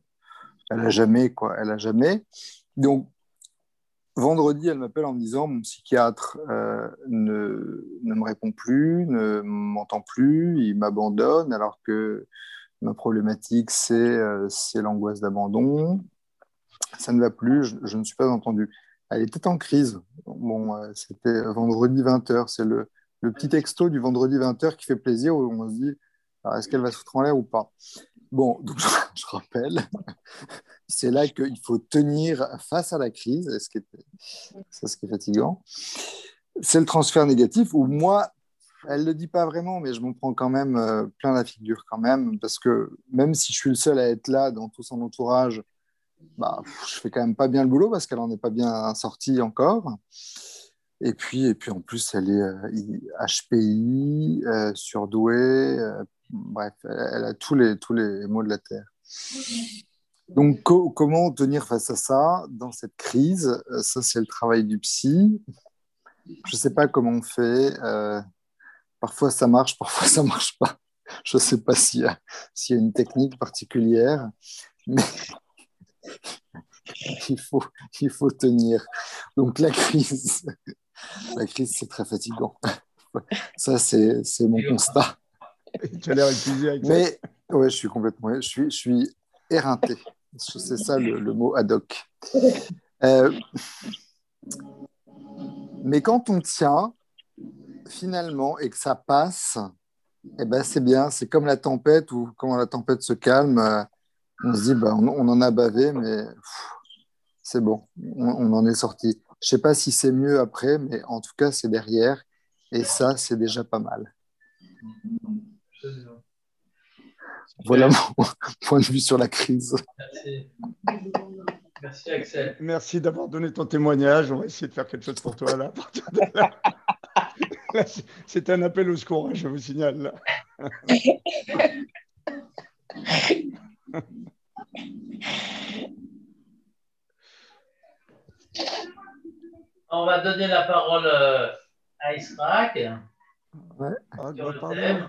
Donc, vendredi, elle m'appelle en me disant mon psychiatre ne me répond plus, ne m'entend plus, il m'abandonne, alors que ma problématique, c'est l'angoisse d'abandon. Ça ne va plus, je ne suis pas entendue. Elle était en crise. Bon, c'était vendredi 20h. C'est le petit texto du vendredi 20h qui fait plaisir, où on se dit, alors, est-ce qu'elle va se foutre en l'air ou pas? Bon, donc je rappelle, c'est là qu'il faut tenir face à la crise, ce qui est fatigant. C'est le transfert négatif, où moi, elle ne le dit pas vraiment, mais je m'en prends quand même plein la figure quand même, parce que même si je suis le seul à être là dans tout son entourage, je fais quand même pas bien le boulot parce qu'elle en est pas bien sortie encore. Et puis en plus, elle est HPI, surdouée, bref, elle a tous les maux de la terre. Donc, comment tenir face à ça dans cette crise? Ça, c'est le travail du psy. Je sais pas comment on fait. Parfois, ça marche, parfois, ça marche pas. Je sais pas s'il y a une technique particulière, mais il faut tenir. Donc, la crise, c'est très fatigant. Ça, c'est mon constat. Tu as l'air épuisé avec ça. Mais ouais, je suis éreinté. C'est ça le mot ad hoc. Mais quand on tient, finalement, et que ça passe, eh ben, c'est bien. C'est comme la tempête, où quand la tempête se calme, on se dit, on en a bavé, mais c'est bon, on en est sorti. Je ne sais pas si c'est mieux après, mais en tout cas, c'est derrière. Et ça, c'est déjà pas mal. Voilà mon point de vue sur la crise. Merci. Merci, Axel. Merci d'avoir donné ton témoignage. On va essayer de faire quelque chose pour toi là. Là, c'est un appel au secours, je vous signale. Là. On va donner la parole à Israq sur le thème.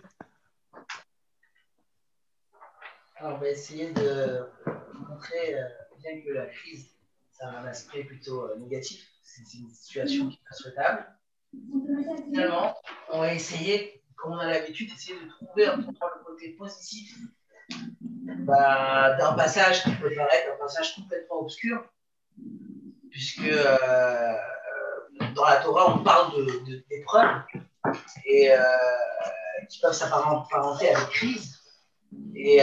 Alors, on va essayer de montrer, bien que la crise, ça a un aspect plutôt négatif, c'est une situation qui n'est pas souhaitable. Finalement, on va essayer, comme on a l'habitude, d'essayer de trouver un peu le côté positif d'un passage qui peut paraître un passage complètement obscur, puisque dans la Torah, on parle d'épreuves et qui peuvent s'apparenter à des crises. Et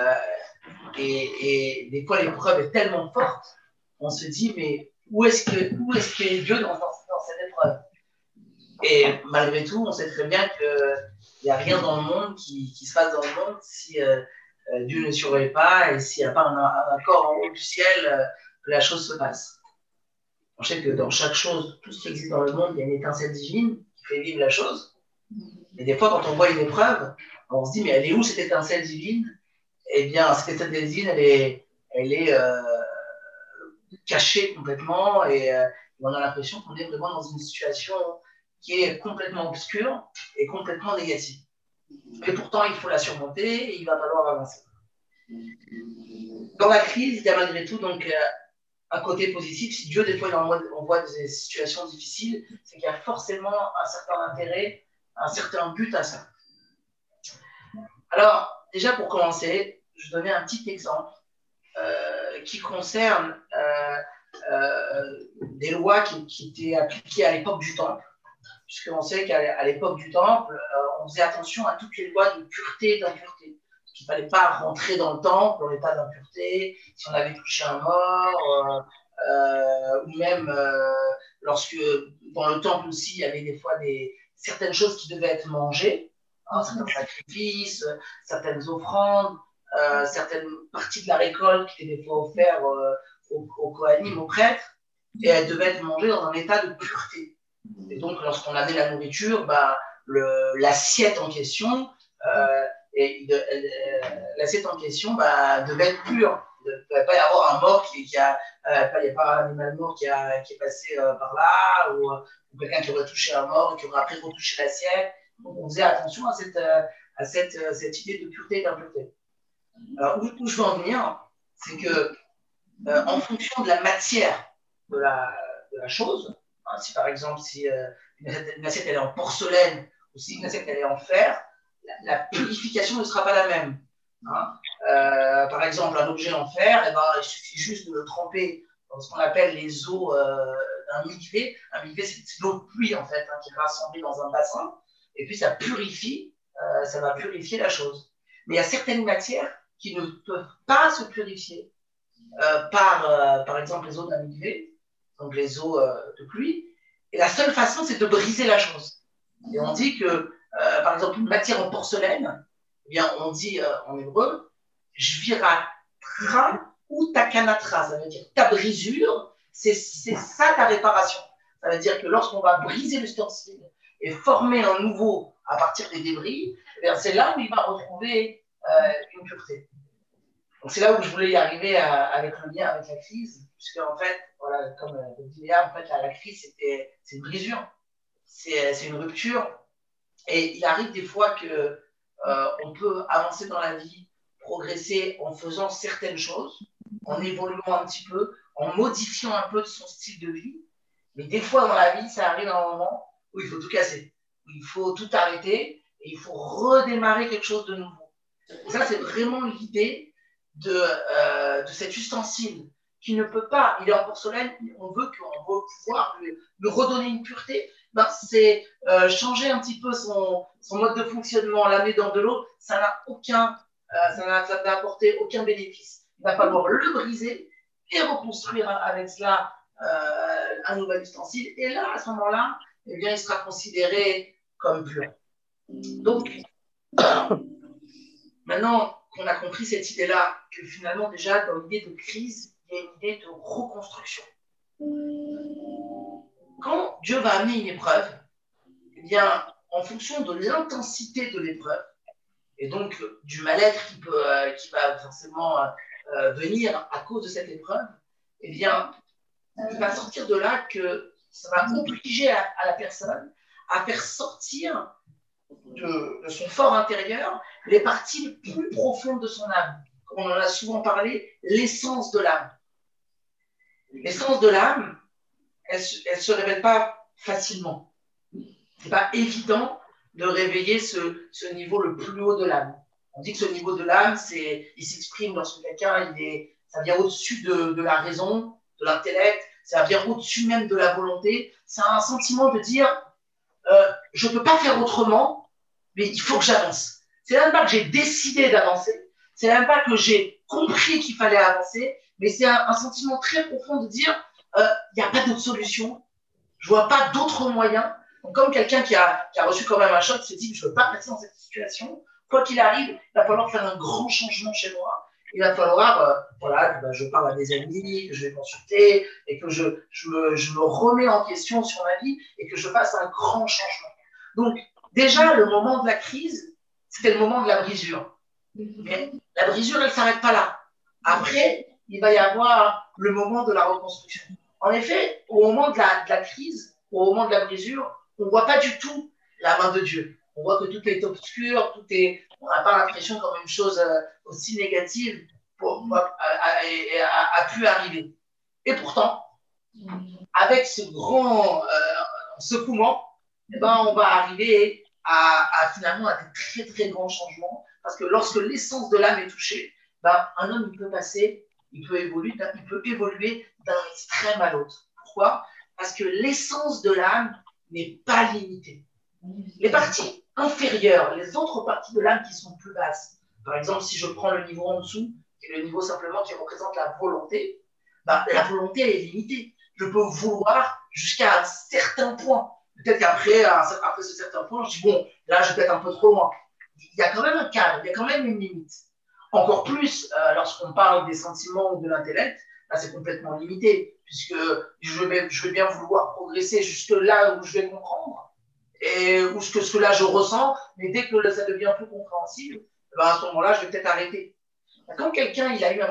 des fois, l'épreuve est tellement forte, on se dit, mais où est-ce que Dieu dans cette épreuve? Et malgré tout, on sait très bien qu'il n'y a rien dans le monde qui se passe dans le monde si Dieu ne surveille pas et s'il n'y a pas un accord en haut du ciel, que la chose se passe. On sait que dans chaque chose, tout ce qui existe dans le monde, il y a une étincelle divine qui fait vivre la chose. Et des fois, quand on voit une épreuve, on se dit, mais elle est où cette étincelle divine? Eh bien, cette étincelle divine, elle est cachée complètement et on a l'impression qu'on est vraiment dans une situation qui est complètement obscure et complètement négative. Et pourtant, il faut la surmonter et il va falloir avancer. Dans la crise, il y a malgré tout donc, un côté positif. Si Dieu, des fois, il envoie des situations difficiles, c'est qu'il y a forcément un certain intérêt, un certain but à ça. Alors, déjà pour commencer, je vais donner un petit exemple qui concerne des lois qui étaient appliquées à l'époque du Temple, puisqu'on sait qu'à l'époque du Temple, on faisait attention à toutes les lois de pureté et d'impureté. Il ne fallait pas rentrer dans le temple en état d'impureté, si on avait touché un mort, ou même lorsque dans le temple aussi, il y avait des fois certaines choses qui devaient être mangées, certains sacrifices, certaines offrandes, certaines parties de la récolte qui étaient des fois offertes aux Kohanim, aux prêtres, et elles devaient être mangées dans un état de pureté. Et donc, lorsqu'on amenait la nourriture, l'assiette en question, l'assiette en question devait être pure. Il ne devait pas y avoir un mort il n'y a pas un animal mort qui est passé par là, ou quelqu'un qui aurait touché un mort et qui aurait après retouché l'assiette. Donc, on faisait attention à cette idée de pureté et d'impureté. Alors, où je veux en venir, c'est que en fonction de la matière de la chose, hein, si par exemple, une assiette elle est en porcelaine ou si une assiette elle est en fer, la purification ne sera pas la même. Hein. Par exemple, un objet en fer, il suffit juste de le tremper dans ce qu'on appelle les eaux d'un mikvé. Un mikvé, c'est de l'eau de pluie en fait, hein, qui est rassemblée dans un bassin, et puis ça purifie, ça va purifier la chose. Mais il y a certaines matières qui ne peuvent pas se purifier par exemple les eaux d'un mikvé, donc les eaux de pluie, et la seule façon c'est de briser la chose. Et on dit que par exemple une matière en porcelaine, eh bien on dit en hébreu jviratra ou takanatra, ça veut dire ta brisure, c'est ça ta réparation. Ça veut dire que lorsqu'on va briser l'ustensile et former un nouveau à partir des débris, eh bien c'est là où il va retrouver une pureté. Donc c'est là où je voulais y arriver avec le lien avec la crise, puisque en fait, voilà, comme le dit Léa, en fait, la crise, c'est une brisure, c'est une rupture. Et il arrive des fois que on peut avancer dans la vie, progresser en faisant certaines choses, en évoluant un petit peu, en modifiant un peu de son style de vie. Mais des fois dans la vie, ça arrive à un moment où il faut tout casser, où il faut tout arrêter et il faut redémarrer quelque chose de nouveau. Et ça, c'est vraiment l'idée de cet ustensile qui ne peut pas, il est en porcelaine, on veut pouvoir lui redonner une pureté, c'est changer un petit peu son mode de fonctionnement, l'amener dans de l'eau, ça n'a apporté aucun bénéfice. Il va falloir le briser et reconstruire avec cela un nouvel ustensile. Et là, à ce moment-là, eh bien, il sera considéré comme pur. Donc, maintenant qu'on a compris cette idée-là, que finalement, déjà, dans l'idée de crise, il y a une idée de reconstruction. Quand Dieu va amener une épreuve, eh bien, en fonction de l'intensité de l'épreuve, et donc du mal-être qui va forcément venir à cause de cette épreuve, eh bien, il va sortir de là que ça va obliger à la personne à faire sortir de son fort intérieur les parties les plus profondes de son âme. Comme on en a souvent parlé, l'essence de l'âme. L'essence de l'âme, elle ne se révèle pas facilement. Ce n'est pas évident de réveiller ce niveau le plus haut de l'âme. On dit que ce niveau de l'âme, il s'exprime lorsque quelqu'un, ça vient au-dessus de la raison, de l'intellect, ça vient au-dessus même de la volonté. C'est un sentiment de dire, je ne peux pas faire autrement, mais il faut que j'avance. C'est même pas que j'ai décidé d'avancer, c'est même pas que j'ai compris qu'il fallait avancer, mais c'est un sentiment très profond de dire, il n'y a pas d'autre solution, je ne vois pas d'autres moyens. Donc, comme quelqu'un qui a reçu quand même un choc, se dit, je ne veux pas rester dans cette situation, quoi qu'il arrive, il va falloir faire un grand changement chez moi. Il va falloir, je parle à des amis, que je vais consulter, et que je me remets en question sur ma vie, et que je fasse un grand changement. Donc, déjà, le moment de la crise, c'était le moment de la brisure. Mais la brisure, elle ne s'arrête pas là. Après, il va y avoir le moment de la reconstruction. En effet, au moment de la crise, au moment de la brisure, on ne voit pas du tout la main de Dieu. On voit que tout est obscur, on n'a pas l'impression comme une chose aussi négative a pu arriver. Et pourtant, avec ce grand secouement, eh ben, on va arriver finalement à des très très grands changements, parce que lorsque l'essence de l'âme est touchée, ben, un homme il peut évoluer d'un extrême à l'autre. Pourquoi? Parce que l'essence de l'âme n'est pas limitée. Les parties inférieures, les autres parties de l'âme qui sont plus basses, par exemple, si je prends le niveau en dessous, qui est le niveau simplement qui représente la volonté, ben, la volonté elle est limitée. Je peux vouloir jusqu'à un certain point. Peut-être qu'après après ce certain point, je dis bon, là je vais peut-être un peu trop loin. Il y a quand même un cadre, il y a quand même une limite. Encore plus lorsqu'on parle des sentiments ou de l'intellect, là c'est complètement limité, puisque je vais bien vouloir progresser jusque là où je vais comprendre, et où ce que là je ressens, mais dès que ça devient plus compréhensible, ben à ce moment-là je vais peut-être arrêter. Quand quelqu'un il a eu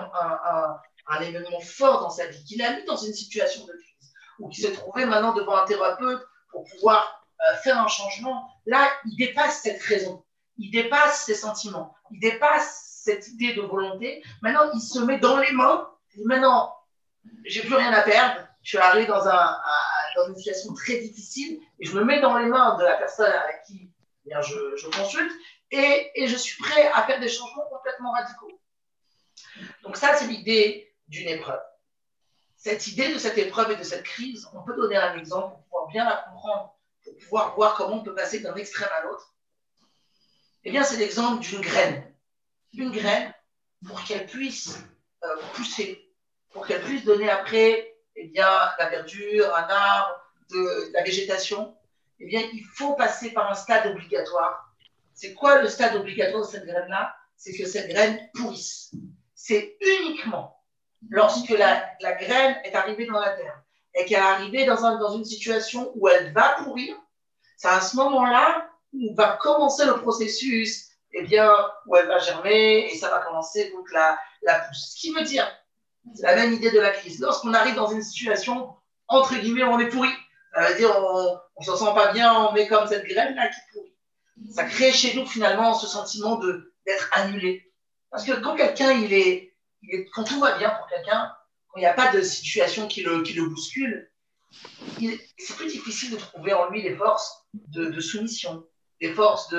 un événement fort dans sa vie, qu'il a mis dans une situation de crise, ou qu'il s'est trouvé maintenant devant un thérapeute pour pouvoir faire un changement, là il dépasse cette raison, il dépasse ses sentiments, il dépasse cette idée de volonté. Maintenant, il se met dans les mains. Il dit, maintenant, j'ai plus rien à perdre. Je suis arrivé dans une situation très difficile et je me mets dans les mains de la personne avec qui bien, je consulte et je suis prêt à faire des changements complètement radicaux. Donc ça, c'est l'idée d'une épreuve. Cette idée de cette épreuve et de cette crise, on peut donner un exemple pour pouvoir bien la comprendre, pour pouvoir voir comment on peut passer d'un extrême à l'autre. Eh bien, c'est l'exemple d'une graine. Une graine, pour qu'elle puisse pousser, pour qu'elle puisse donner après eh bien, la verdure, un arbre, de la végétation, eh bien, il faut passer par un stade obligatoire. C'est quoi le stade obligatoire de cette graine-là? C'est que cette graine pourrisse. C'est uniquement lorsque la graine est arrivée dans la terre et qu'elle est arrivée dans une situation où elle va pourrir, c'est à ce moment-là où va commencer le processus eh bien, où elle va germer et ça va commencer donc la pousse. Ce qui veut dire, c'est la même idée de la crise. Lorsqu'on arrive dans une situation, entre guillemets, où on est pourri, ça veut dire on ne se sent pas bien, on met comme cette graine-là qui pourrit. Ça crée chez nous finalement ce sentiment d'être annulé. Parce que quand quelqu'un, quand tout va bien pour quelqu'un, quand il n'y a pas de situation qui le bouscule, c'est plus difficile de trouver en lui les forces de soumission, les forces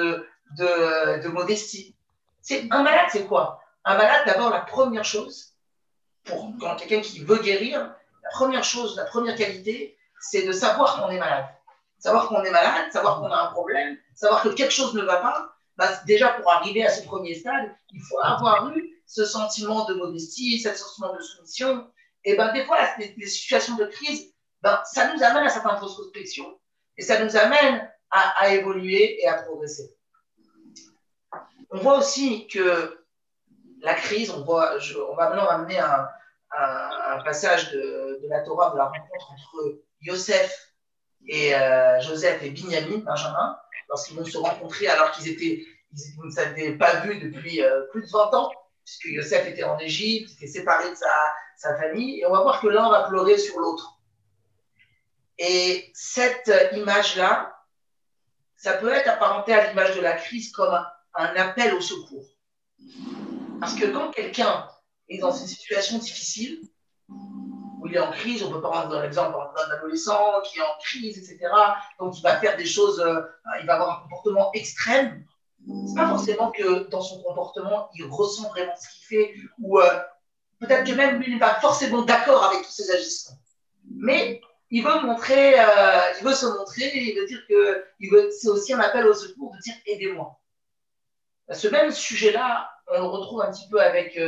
de modestie. Un malade, c'est quoi? Un malade, d'abord, la première chose, quand quelqu'un qui veut guérir, la première qualité, c'est de savoir qu'on est malade. Savoir qu'on est malade, savoir qu'on a un problème, savoir que quelque chose ne va pas. Bah, déjà, pour arriver à ce premier stade, il faut avoir eu ce sentiment de modestie, ce sentiment de soumission. Et ben, des fois, les situations de crise, ben, ça nous amène à cette introspection et ça nous amène à évoluer et à progresser. On voit aussi que la crise, on va maintenant amener un passage de la Torah, de la rencontre entre Yosef et Joseph et Benjamin, lorsqu'ils vont se rencontrer alors ils ne s'avaient pas vus depuis plus de 20 ans, puisque Yosef était en Égypte, était séparé de sa famille, et on va voir que l'un va pleurer sur l'autre. Et cette image-là, ça peut être apparenté à l'image de la crise comme un appel au secours. Parce que quand quelqu'un est dans une situation difficile, où il est en crise, on peut prendre l'exemple d'un adolescent qui est en crise, etc. Donc il va faire des choses, il va avoir un comportement extrême. C'est pas forcément que dans son comportement, il ressent vraiment ce qu'il fait, ou peut-être que même lui n'est pas forcément d'accord avec tous ses agissements. Mais il veut se montrer, et il veut dire que c'est aussi un appel au secours de dire aidez-moi. Ce même sujet-là, on le retrouve un petit peu avec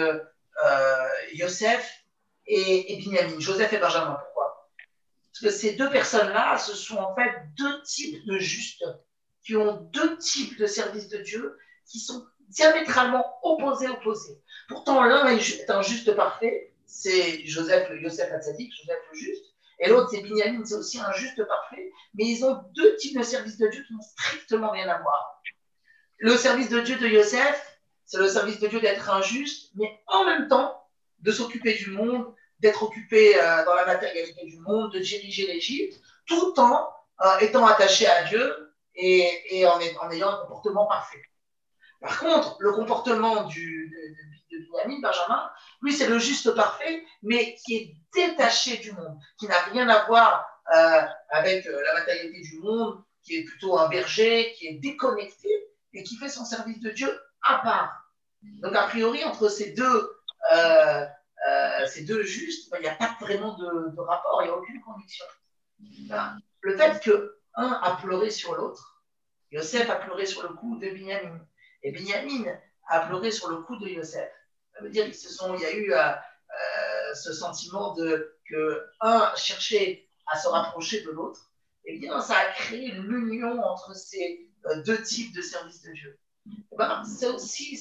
Yosef et Binyamin, Joseph et Benjamin. Pourquoi? Parce que ces deux personnes-là, ce sont en fait deux types de justes qui ont deux types de services de Dieu qui sont diamétralement opposés. Pourtant, l'un est un juste parfait, c'est Yosef Hatzadik, Joseph le juste, et l'autre c'est Binyamin, c'est aussi un juste parfait, mais ils ont deux types de services de Dieu qui n'ont strictement rien à voir. Le service de Dieu de Yosef, c'est le service de Dieu d'être injuste, mais en même temps de s'occuper du monde, d'être occupé dans la matérialité du monde, de diriger l'Égypte, tout en étant attaché à Dieu et en ayant un comportement parfait. Par contre, le comportement de Binyamin, Benjamin, lui, c'est le juste parfait, mais qui est détaché du monde, qui n'a rien à voir avec la matérialité du monde, qui est plutôt un berger, qui est déconnecté et qui fait son service de Dieu à part. Donc, a priori, entre ces deux justes, il n'y a pas vraiment de rapport, il n'y a aucune connexion. Le fait qu'un a pleuré sur l'autre, Yosef a pleuré sur le cou de Binyamin, et Binyamin a pleuré sur le cou de Yosef. Ça veut dire qu'il y a eu ce sentiment que un cherchait à se rapprocher de l'autre, et bien ça a créé une union entre ces deux types de services de Dieu. C'est aussi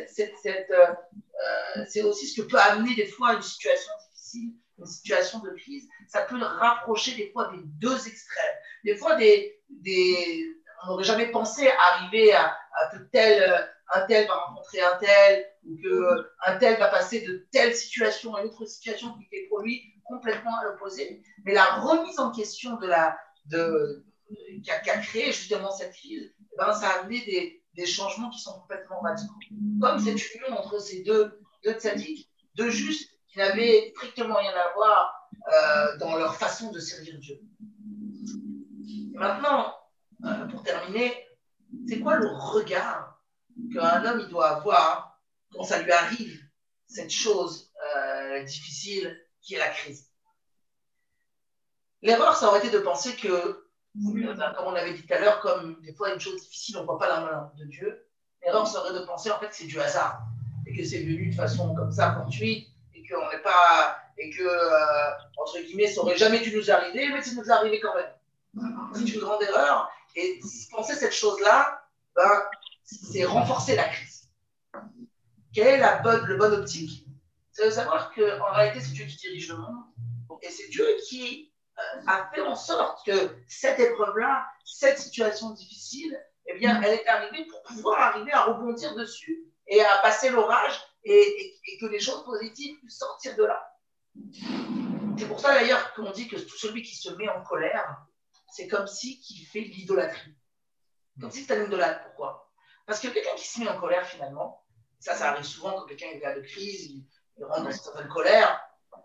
c'est aussi ce que peut amener des fois une situation difficile, une situation de crise. Ça peut rapprocher des fois des deux extrêmes. Des fois, on n'aurait jamais pensé arriver à que un tel va rencontrer un tel, ou qu'un tel va passer de telle situation à une autre situation qui est pour lui complètement à l'opposé. Mais la remise en question qui a créé justement cette crise, ça a amené des changements qui sont complètement radicaux. Comme cette union entre ces deux tzaddik, deux justes qui n'avaient strictement rien à voir dans leur façon de servir Dieu. Et maintenant, pour terminer, c'est quoi le regard qu'un homme il doit avoir quand ça lui arrive, cette chose difficile qui est la crise? L'erreur, ça aurait été de penser que, comme on avait dit tout à l'heure, comme des fois une chose difficile, on ne voit pas la main de Dieu. L'erreur serait de penser en fait que c'est du hasard et que c'est venu de façon comme ça, fortuite, et qu'on n'est pas, et que, entre guillemets, ça n'aurait jamais dû nous arriver, mais ça nous est arrivé quand même. C'est une grande erreur. Et penser cette chose-là, c'est renforcer la crise. Quelle est le bon optique? C'est de savoir qu'en réalité, c'est Dieu qui dirige le monde. Et c'est Dieu qui a fait en sorte que cette épreuve-là, cette situation difficile, eh bien, elle est arrivée pour pouvoir arriver à rebondir dessus et à passer l'orage et que les choses positives puissent sortir de là. C'est pour ça d'ailleurs qu'on dit que tout celui qui se met en colère, c'est comme si qu'il fait de l'idolâtrie. Comme si c'est un idolâtre. Pourquoi? Parce que quelqu'un qui se met en colère finalement, ça arrive souvent quand quelqu'un est en de crise, il rentre dans une certaine colère,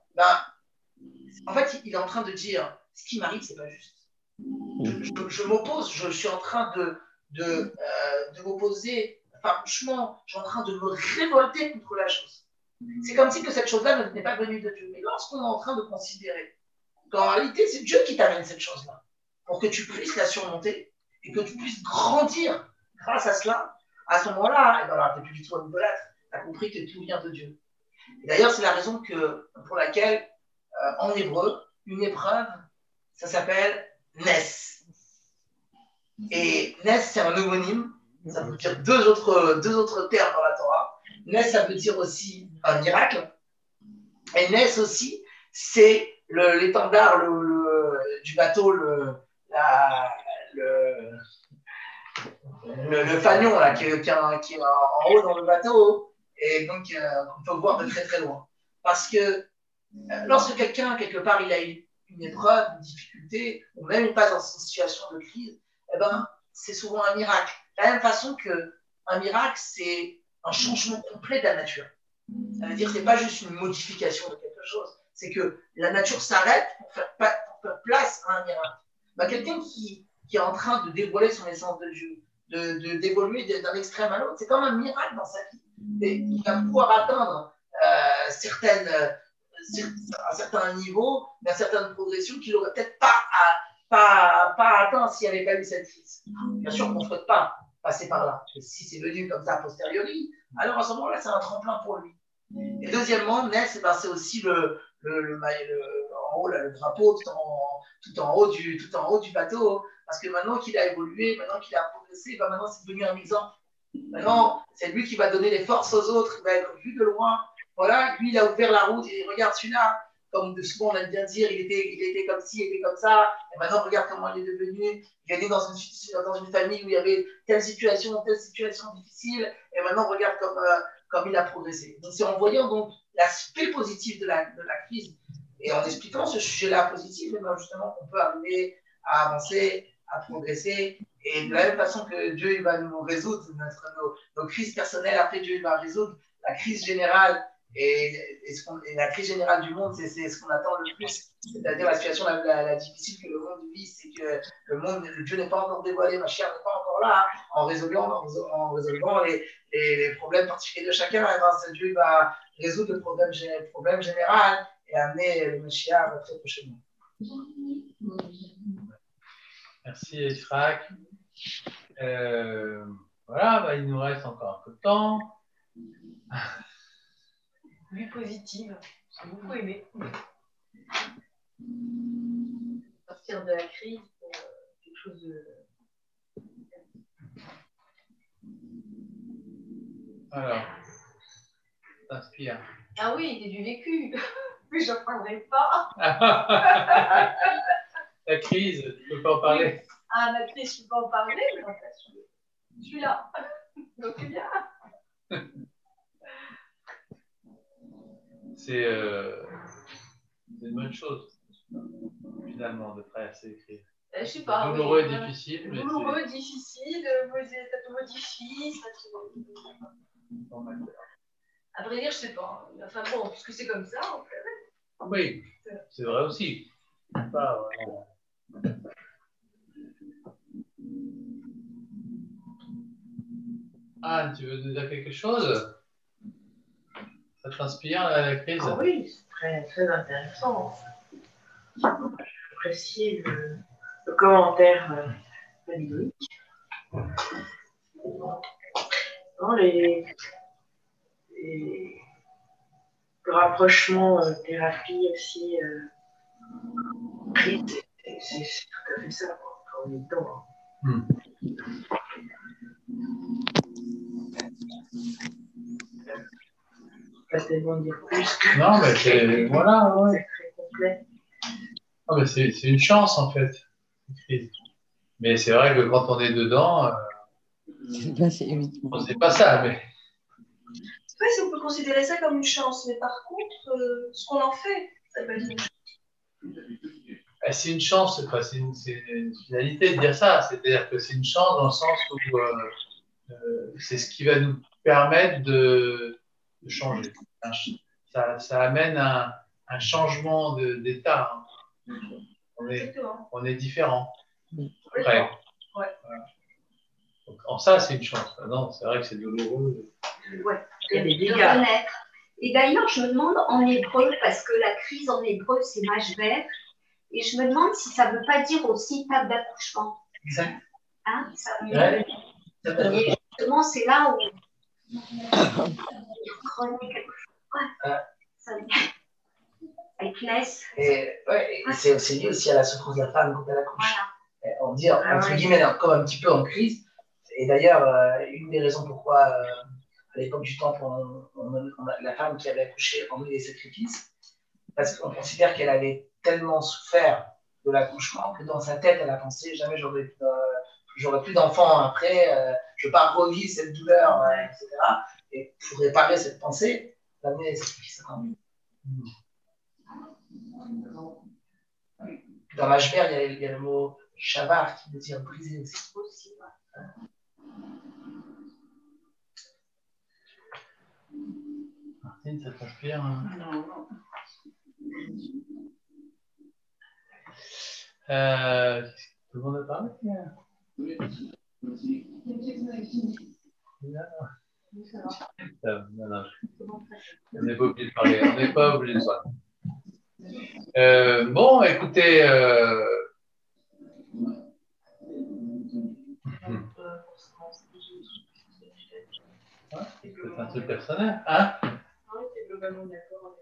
en fait, il est en train de dire ce qui m'arrive, c'est pas juste. Je m'oppose, je suis en train de m'opposer. Enfin, franchement, je suis en train de me révolter contre la chose. C'est comme si que cette chose-là n'est pas venue de Dieu. Mais lorsqu'on est en train de considérer qu'en réalité, c'est Dieu qui t'amène cette chose-là, pour que tu puisses la surmonter et que tu puisses grandir grâce à cela, à ce moment-là, tu n'es plus du tout un idolâtre, tu as compris que tout vient de Dieu. Et d'ailleurs, c'est la raison pour laquelle, en hébreu, une épreuve, ça s'appelle Nes. Et Nes, c'est un homonyme, ça veut dire deux autres termes dans la Torah. Nes, ça veut dire aussi un miracle. Et Nes aussi, c'est l'étendard du bateau, le fanion là, qui est en haut dans le bateau, et donc on peut voir de très très loin. Parce que lorsque quelqu'un, quelque part, il a une épreuve, une difficulté, ou même il passe dans une situation de crise, c'est souvent un miracle. De la même façon qu'un miracle, c'est un changement complet de la nature. Ça veut dire que ce n'est pas juste une modification de quelque chose, c'est que la nature s'arrête pour faire place à un miracle. Quelqu'un qui est en train de dévoiler son essence de Dieu, d'évoluer d'un extrême à l'autre, c'est comme un miracle dans sa vie. Et il va pouvoir atteindre un certain niveau, une certaine progression qu'il n'aurait peut-être pas atteint s'il n'y avait pas eu cette crise. Bien sûr qu'on ne souhaite pas passer par là. Et si c'est venu comme ça a posteriori, alors à ce moment-là, c'est un tremplin pour lui. Et deuxièmement, Nes, c'est aussi en haut, là, le drapeau tout en haut du bateau. Parce que maintenant qu'il a évolué, maintenant qu'il a progressé, maintenant c'est devenu un exemple. Maintenant, c'est lui qui va donner les forces aux autres, il va être vu de loin. Voilà, lui, il a ouvert la route et regarde celui-là. Comme souvent on aime bien dire, il était comme ci, il était comme ça. Et maintenant, regarde comment il est devenu. Il est né dans une famille où il y avait telle situation difficile. Et maintenant, regarde comme il a progressé. Donc, c'est en voyant donc l'aspect positif de la crise et en expliquant ce sujet-là positif, justement, qu'on peut arriver à avancer, à progresser Et de la même façon que Dieu il va nous résoudre nos crises personnelles, après Dieu il va résoudre la crise générale. Et la crise générale du monde, c'est ce qu'on attend le plus. C'est-à-dire la situation la difficile que le monde vit, c'est que le Dieu n'est pas encore dévoilé, ma chère n'est pas encore là, hein, en résolvant les problèmes particuliers de chacun. Et ben, Dieu va résoudre le problème général et amener le Mashiach très prochainement. Merci Israq. Voilà, bah, il nous reste encore un peu de temps. Vue positive, j'ai beaucoup aimé. Sortir de la crise pour quelque chose de. Alors, t'inspire. Ah oui, c'est du vécu, mais je n'en parlerai pas. La crise, tu ne peux pas en parler. Ah, ma crise, je ne peux pas en parler, mais en fait, je suis là. Donc, c'est bien. C'est une bonne chose, finalement, de traverser les crises. Je sais pas. Douloureux et difficile. Mais douloureux, difficile, ça te modifie, ça te. À vrai dire, je sais pas. Enfin bon, parce que c'est comme ça, en fait. Oui, c'est vrai aussi. Pas vraiment. Anne, tu veux nous dire quelque chose? Ça t'inspire la crise? Ah oui, c'est très, très intéressant. J'apprécie le commentaire pédagogique. Non, le rapprochement thérapie aussi, crise, c'est tout à fait ça, quand on est dedans. Pas tellement dire plus que. Non, mais c'est. Voilà, ouais. C'est très complet. Ah, mais c'est une chance, en fait, cette crise. Mais c'est vrai que quand on est dedans, on ne sait pas ça, mais. Ouais, si on peut considérer ça comme une chance, mais par contre, ce qu'on en fait, ça peut être une chance. C'est une chance, c'est une finalité de dire ça. C'est-à-dire que c'est une chance dans le sens où c'est ce qui va nous permettre de changer. Ça amène un changement d'état. On est différent. Après. Ouais. Voilà. Donc, en ça, c'est une chance. Non, c'est vrai que c'est douloureux. Ouais. Il y a des De dégâts. renaître. Et d'ailleurs, je me demande en hébreu, parce que la crise en hébreu, c'est mashber, et je me demande si ça ne veut pas dire aussi table d'accouchement. Exact. Hein, ça veut Ouais. Et justement, c'est là où il reprenait quelque chose. Ouais. Ça avec laisse. Et c'est lié aussi à la souffrance de la femme quand elle accouche. Voilà. On dit, entre guillemets, comme un petit peu en crise. Et d'ailleurs, une des raisons pourquoi, à l'époque du temple, la femme qui avait accouché emmenait des sacrifices, parce qu'on considère qu'elle avait tellement souffert de l'accouchement que dans sa tête, elle a pensé jamais j'aurai plus d'enfants après, je ne veux pas revivre cette douleur, etc. Et pour réparer cette pensée, d'amener les sacrifices à même. Dans l'Ashber, il y a le mot shavar qui veut dire briser aussi. Martine, ça t'inspire hein? Non. Tout le monde a parlé? Oui. Non. On n'est pas obligé de parler. On n'est pas obligé de parler. Bon, écoutez. C'est un truc personnel. Hein? Oui, c'est globalement d'accord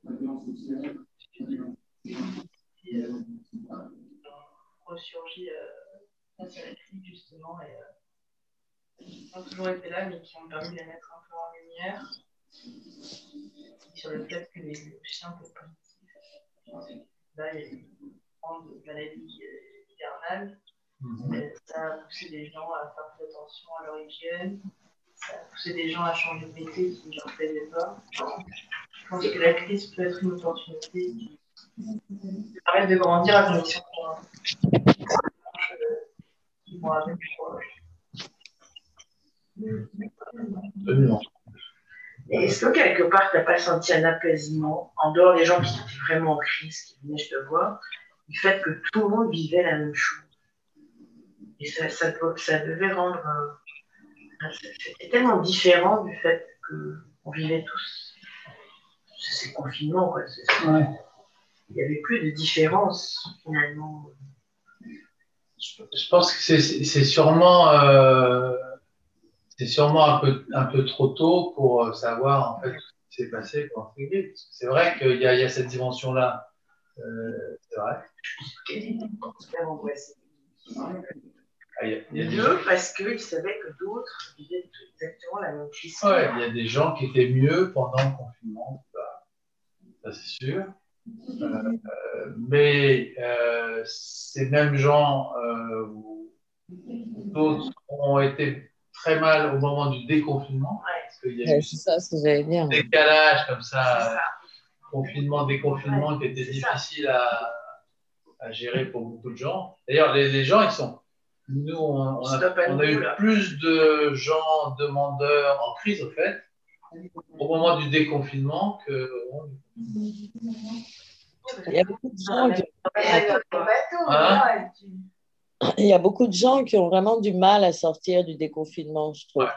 ressurgit face à la crise justement et qui ont toujours été là mais qui ont permis de les mettre un peu en lumière sur le fait que les chiens étaient positifs. Là, il y a eu une grande maladie hivernale. Ça a poussé des gens à faire plus attention à leur hygiène. Ça a poussé des gens à changer de métier qui ne leur plaisaient pas. Je pense que la crise peut être une opportunité qui permet de grandir à condition qui moi avec proche. Absolument. Et est-ce que quelque part, tu n'as pas senti un apaisement, en dehors des gens qui étaient vraiment en crise, qui venaient te voir, du fait que tout le monde vivait la même chose? Et ça devait rendre. C'était tellement différent du fait qu'on vivait tous ces confinements, quoi. Ouais. Il n'y avait plus de différence, finalement. Je pense que c'est sûrement un peu trop tôt pour savoir en fait tout ce qui s'est passé pendant cette crise. C'est vrai qu'il y a cette dimension-là. C'est vrai. Super angoissé. Il y a des gens, Mieux parce qu'ils savaient que d'autres vivaient exactement la même chose. ouais, il y a des gens qui étaient mieux pendant le confinement, ça c'est sûr. Mais ces mêmes gens ou d'autres ont été très mal au moment du déconfinement, parce qu'il y a eu C'est ça, ce que j'allais dire. un décalage comme ça, confinement, déconfinement, qui était difficile à gérer pour beaucoup de gens. D'ailleurs, les gens, nous, on a eu plus de gens demandeurs en crise, au fait, au moment du déconfinement que. Il y a beaucoup de gens qui, Hein? il y a beaucoup de gens qui ont vraiment du mal à sortir du déconfinement, je trouve.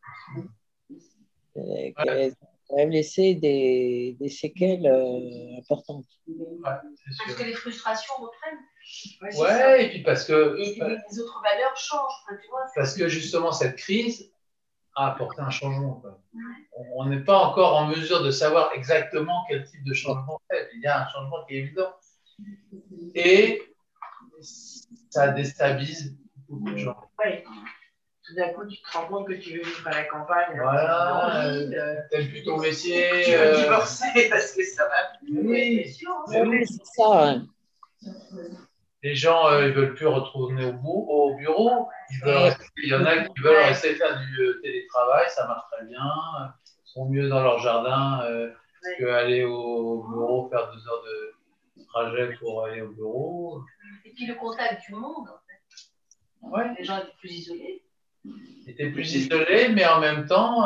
Qui a quand même laissé des séquelles importantes. Ouais, c'est sûr. Parce que les frustrations reprennent. Ouais, et puis parce que. Et les autres valeurs changent. Enfin, tu vois, parce que justement, cette crise a apporté un changement. Quoi. On n'est pas encore en mesure de savoir exactement quel type de changement c'est. Il y a un changement qui est évident. Et ça déstabilise beaucoup de gens. Oui. Tout d'un coup, tu te rends compte que tu veux vivre à la campagne. Voilà, t'aimes plus ton métier. Tu veux divorcer parce que ça va plus. Oui, oui, c'est ça. Ouais. Les gens ils veulent plus retourner au bureau. Il y en a qui veulent rester faire du télétravail, ça marche très bien. Ils sont mieux dans leur jardin qu'aller au bureau, faire 2 heures de trajet pour aller au bureau. Et puis le contact du monde, en fait. Ouais. Les gens étaient plus isolés. Ils étaient plus isolés, mais en même temps,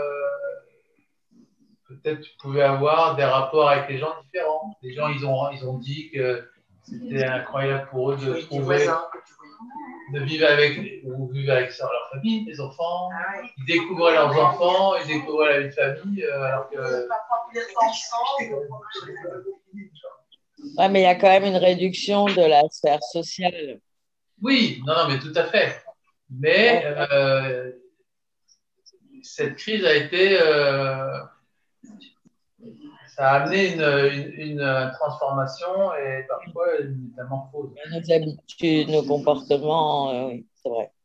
peut-être tu pouvais avoir des rapports avec les gens différents. Les gens, ils ont dit que c'était incroyable pour eux de trouver, de vivre avec leur famille, les enfants. Ils découvraient leurs enfants, ils découvraient la vie de famille, alors que. Ouais, mais il y a quand même une réduction de la sphère sociale. Oui, non, mais tout à fait. Mais cette crise a été. Ça a amené une transformation et parfois une métamorphose. Nos habitudes, nos comportements, oui, c'est vrai.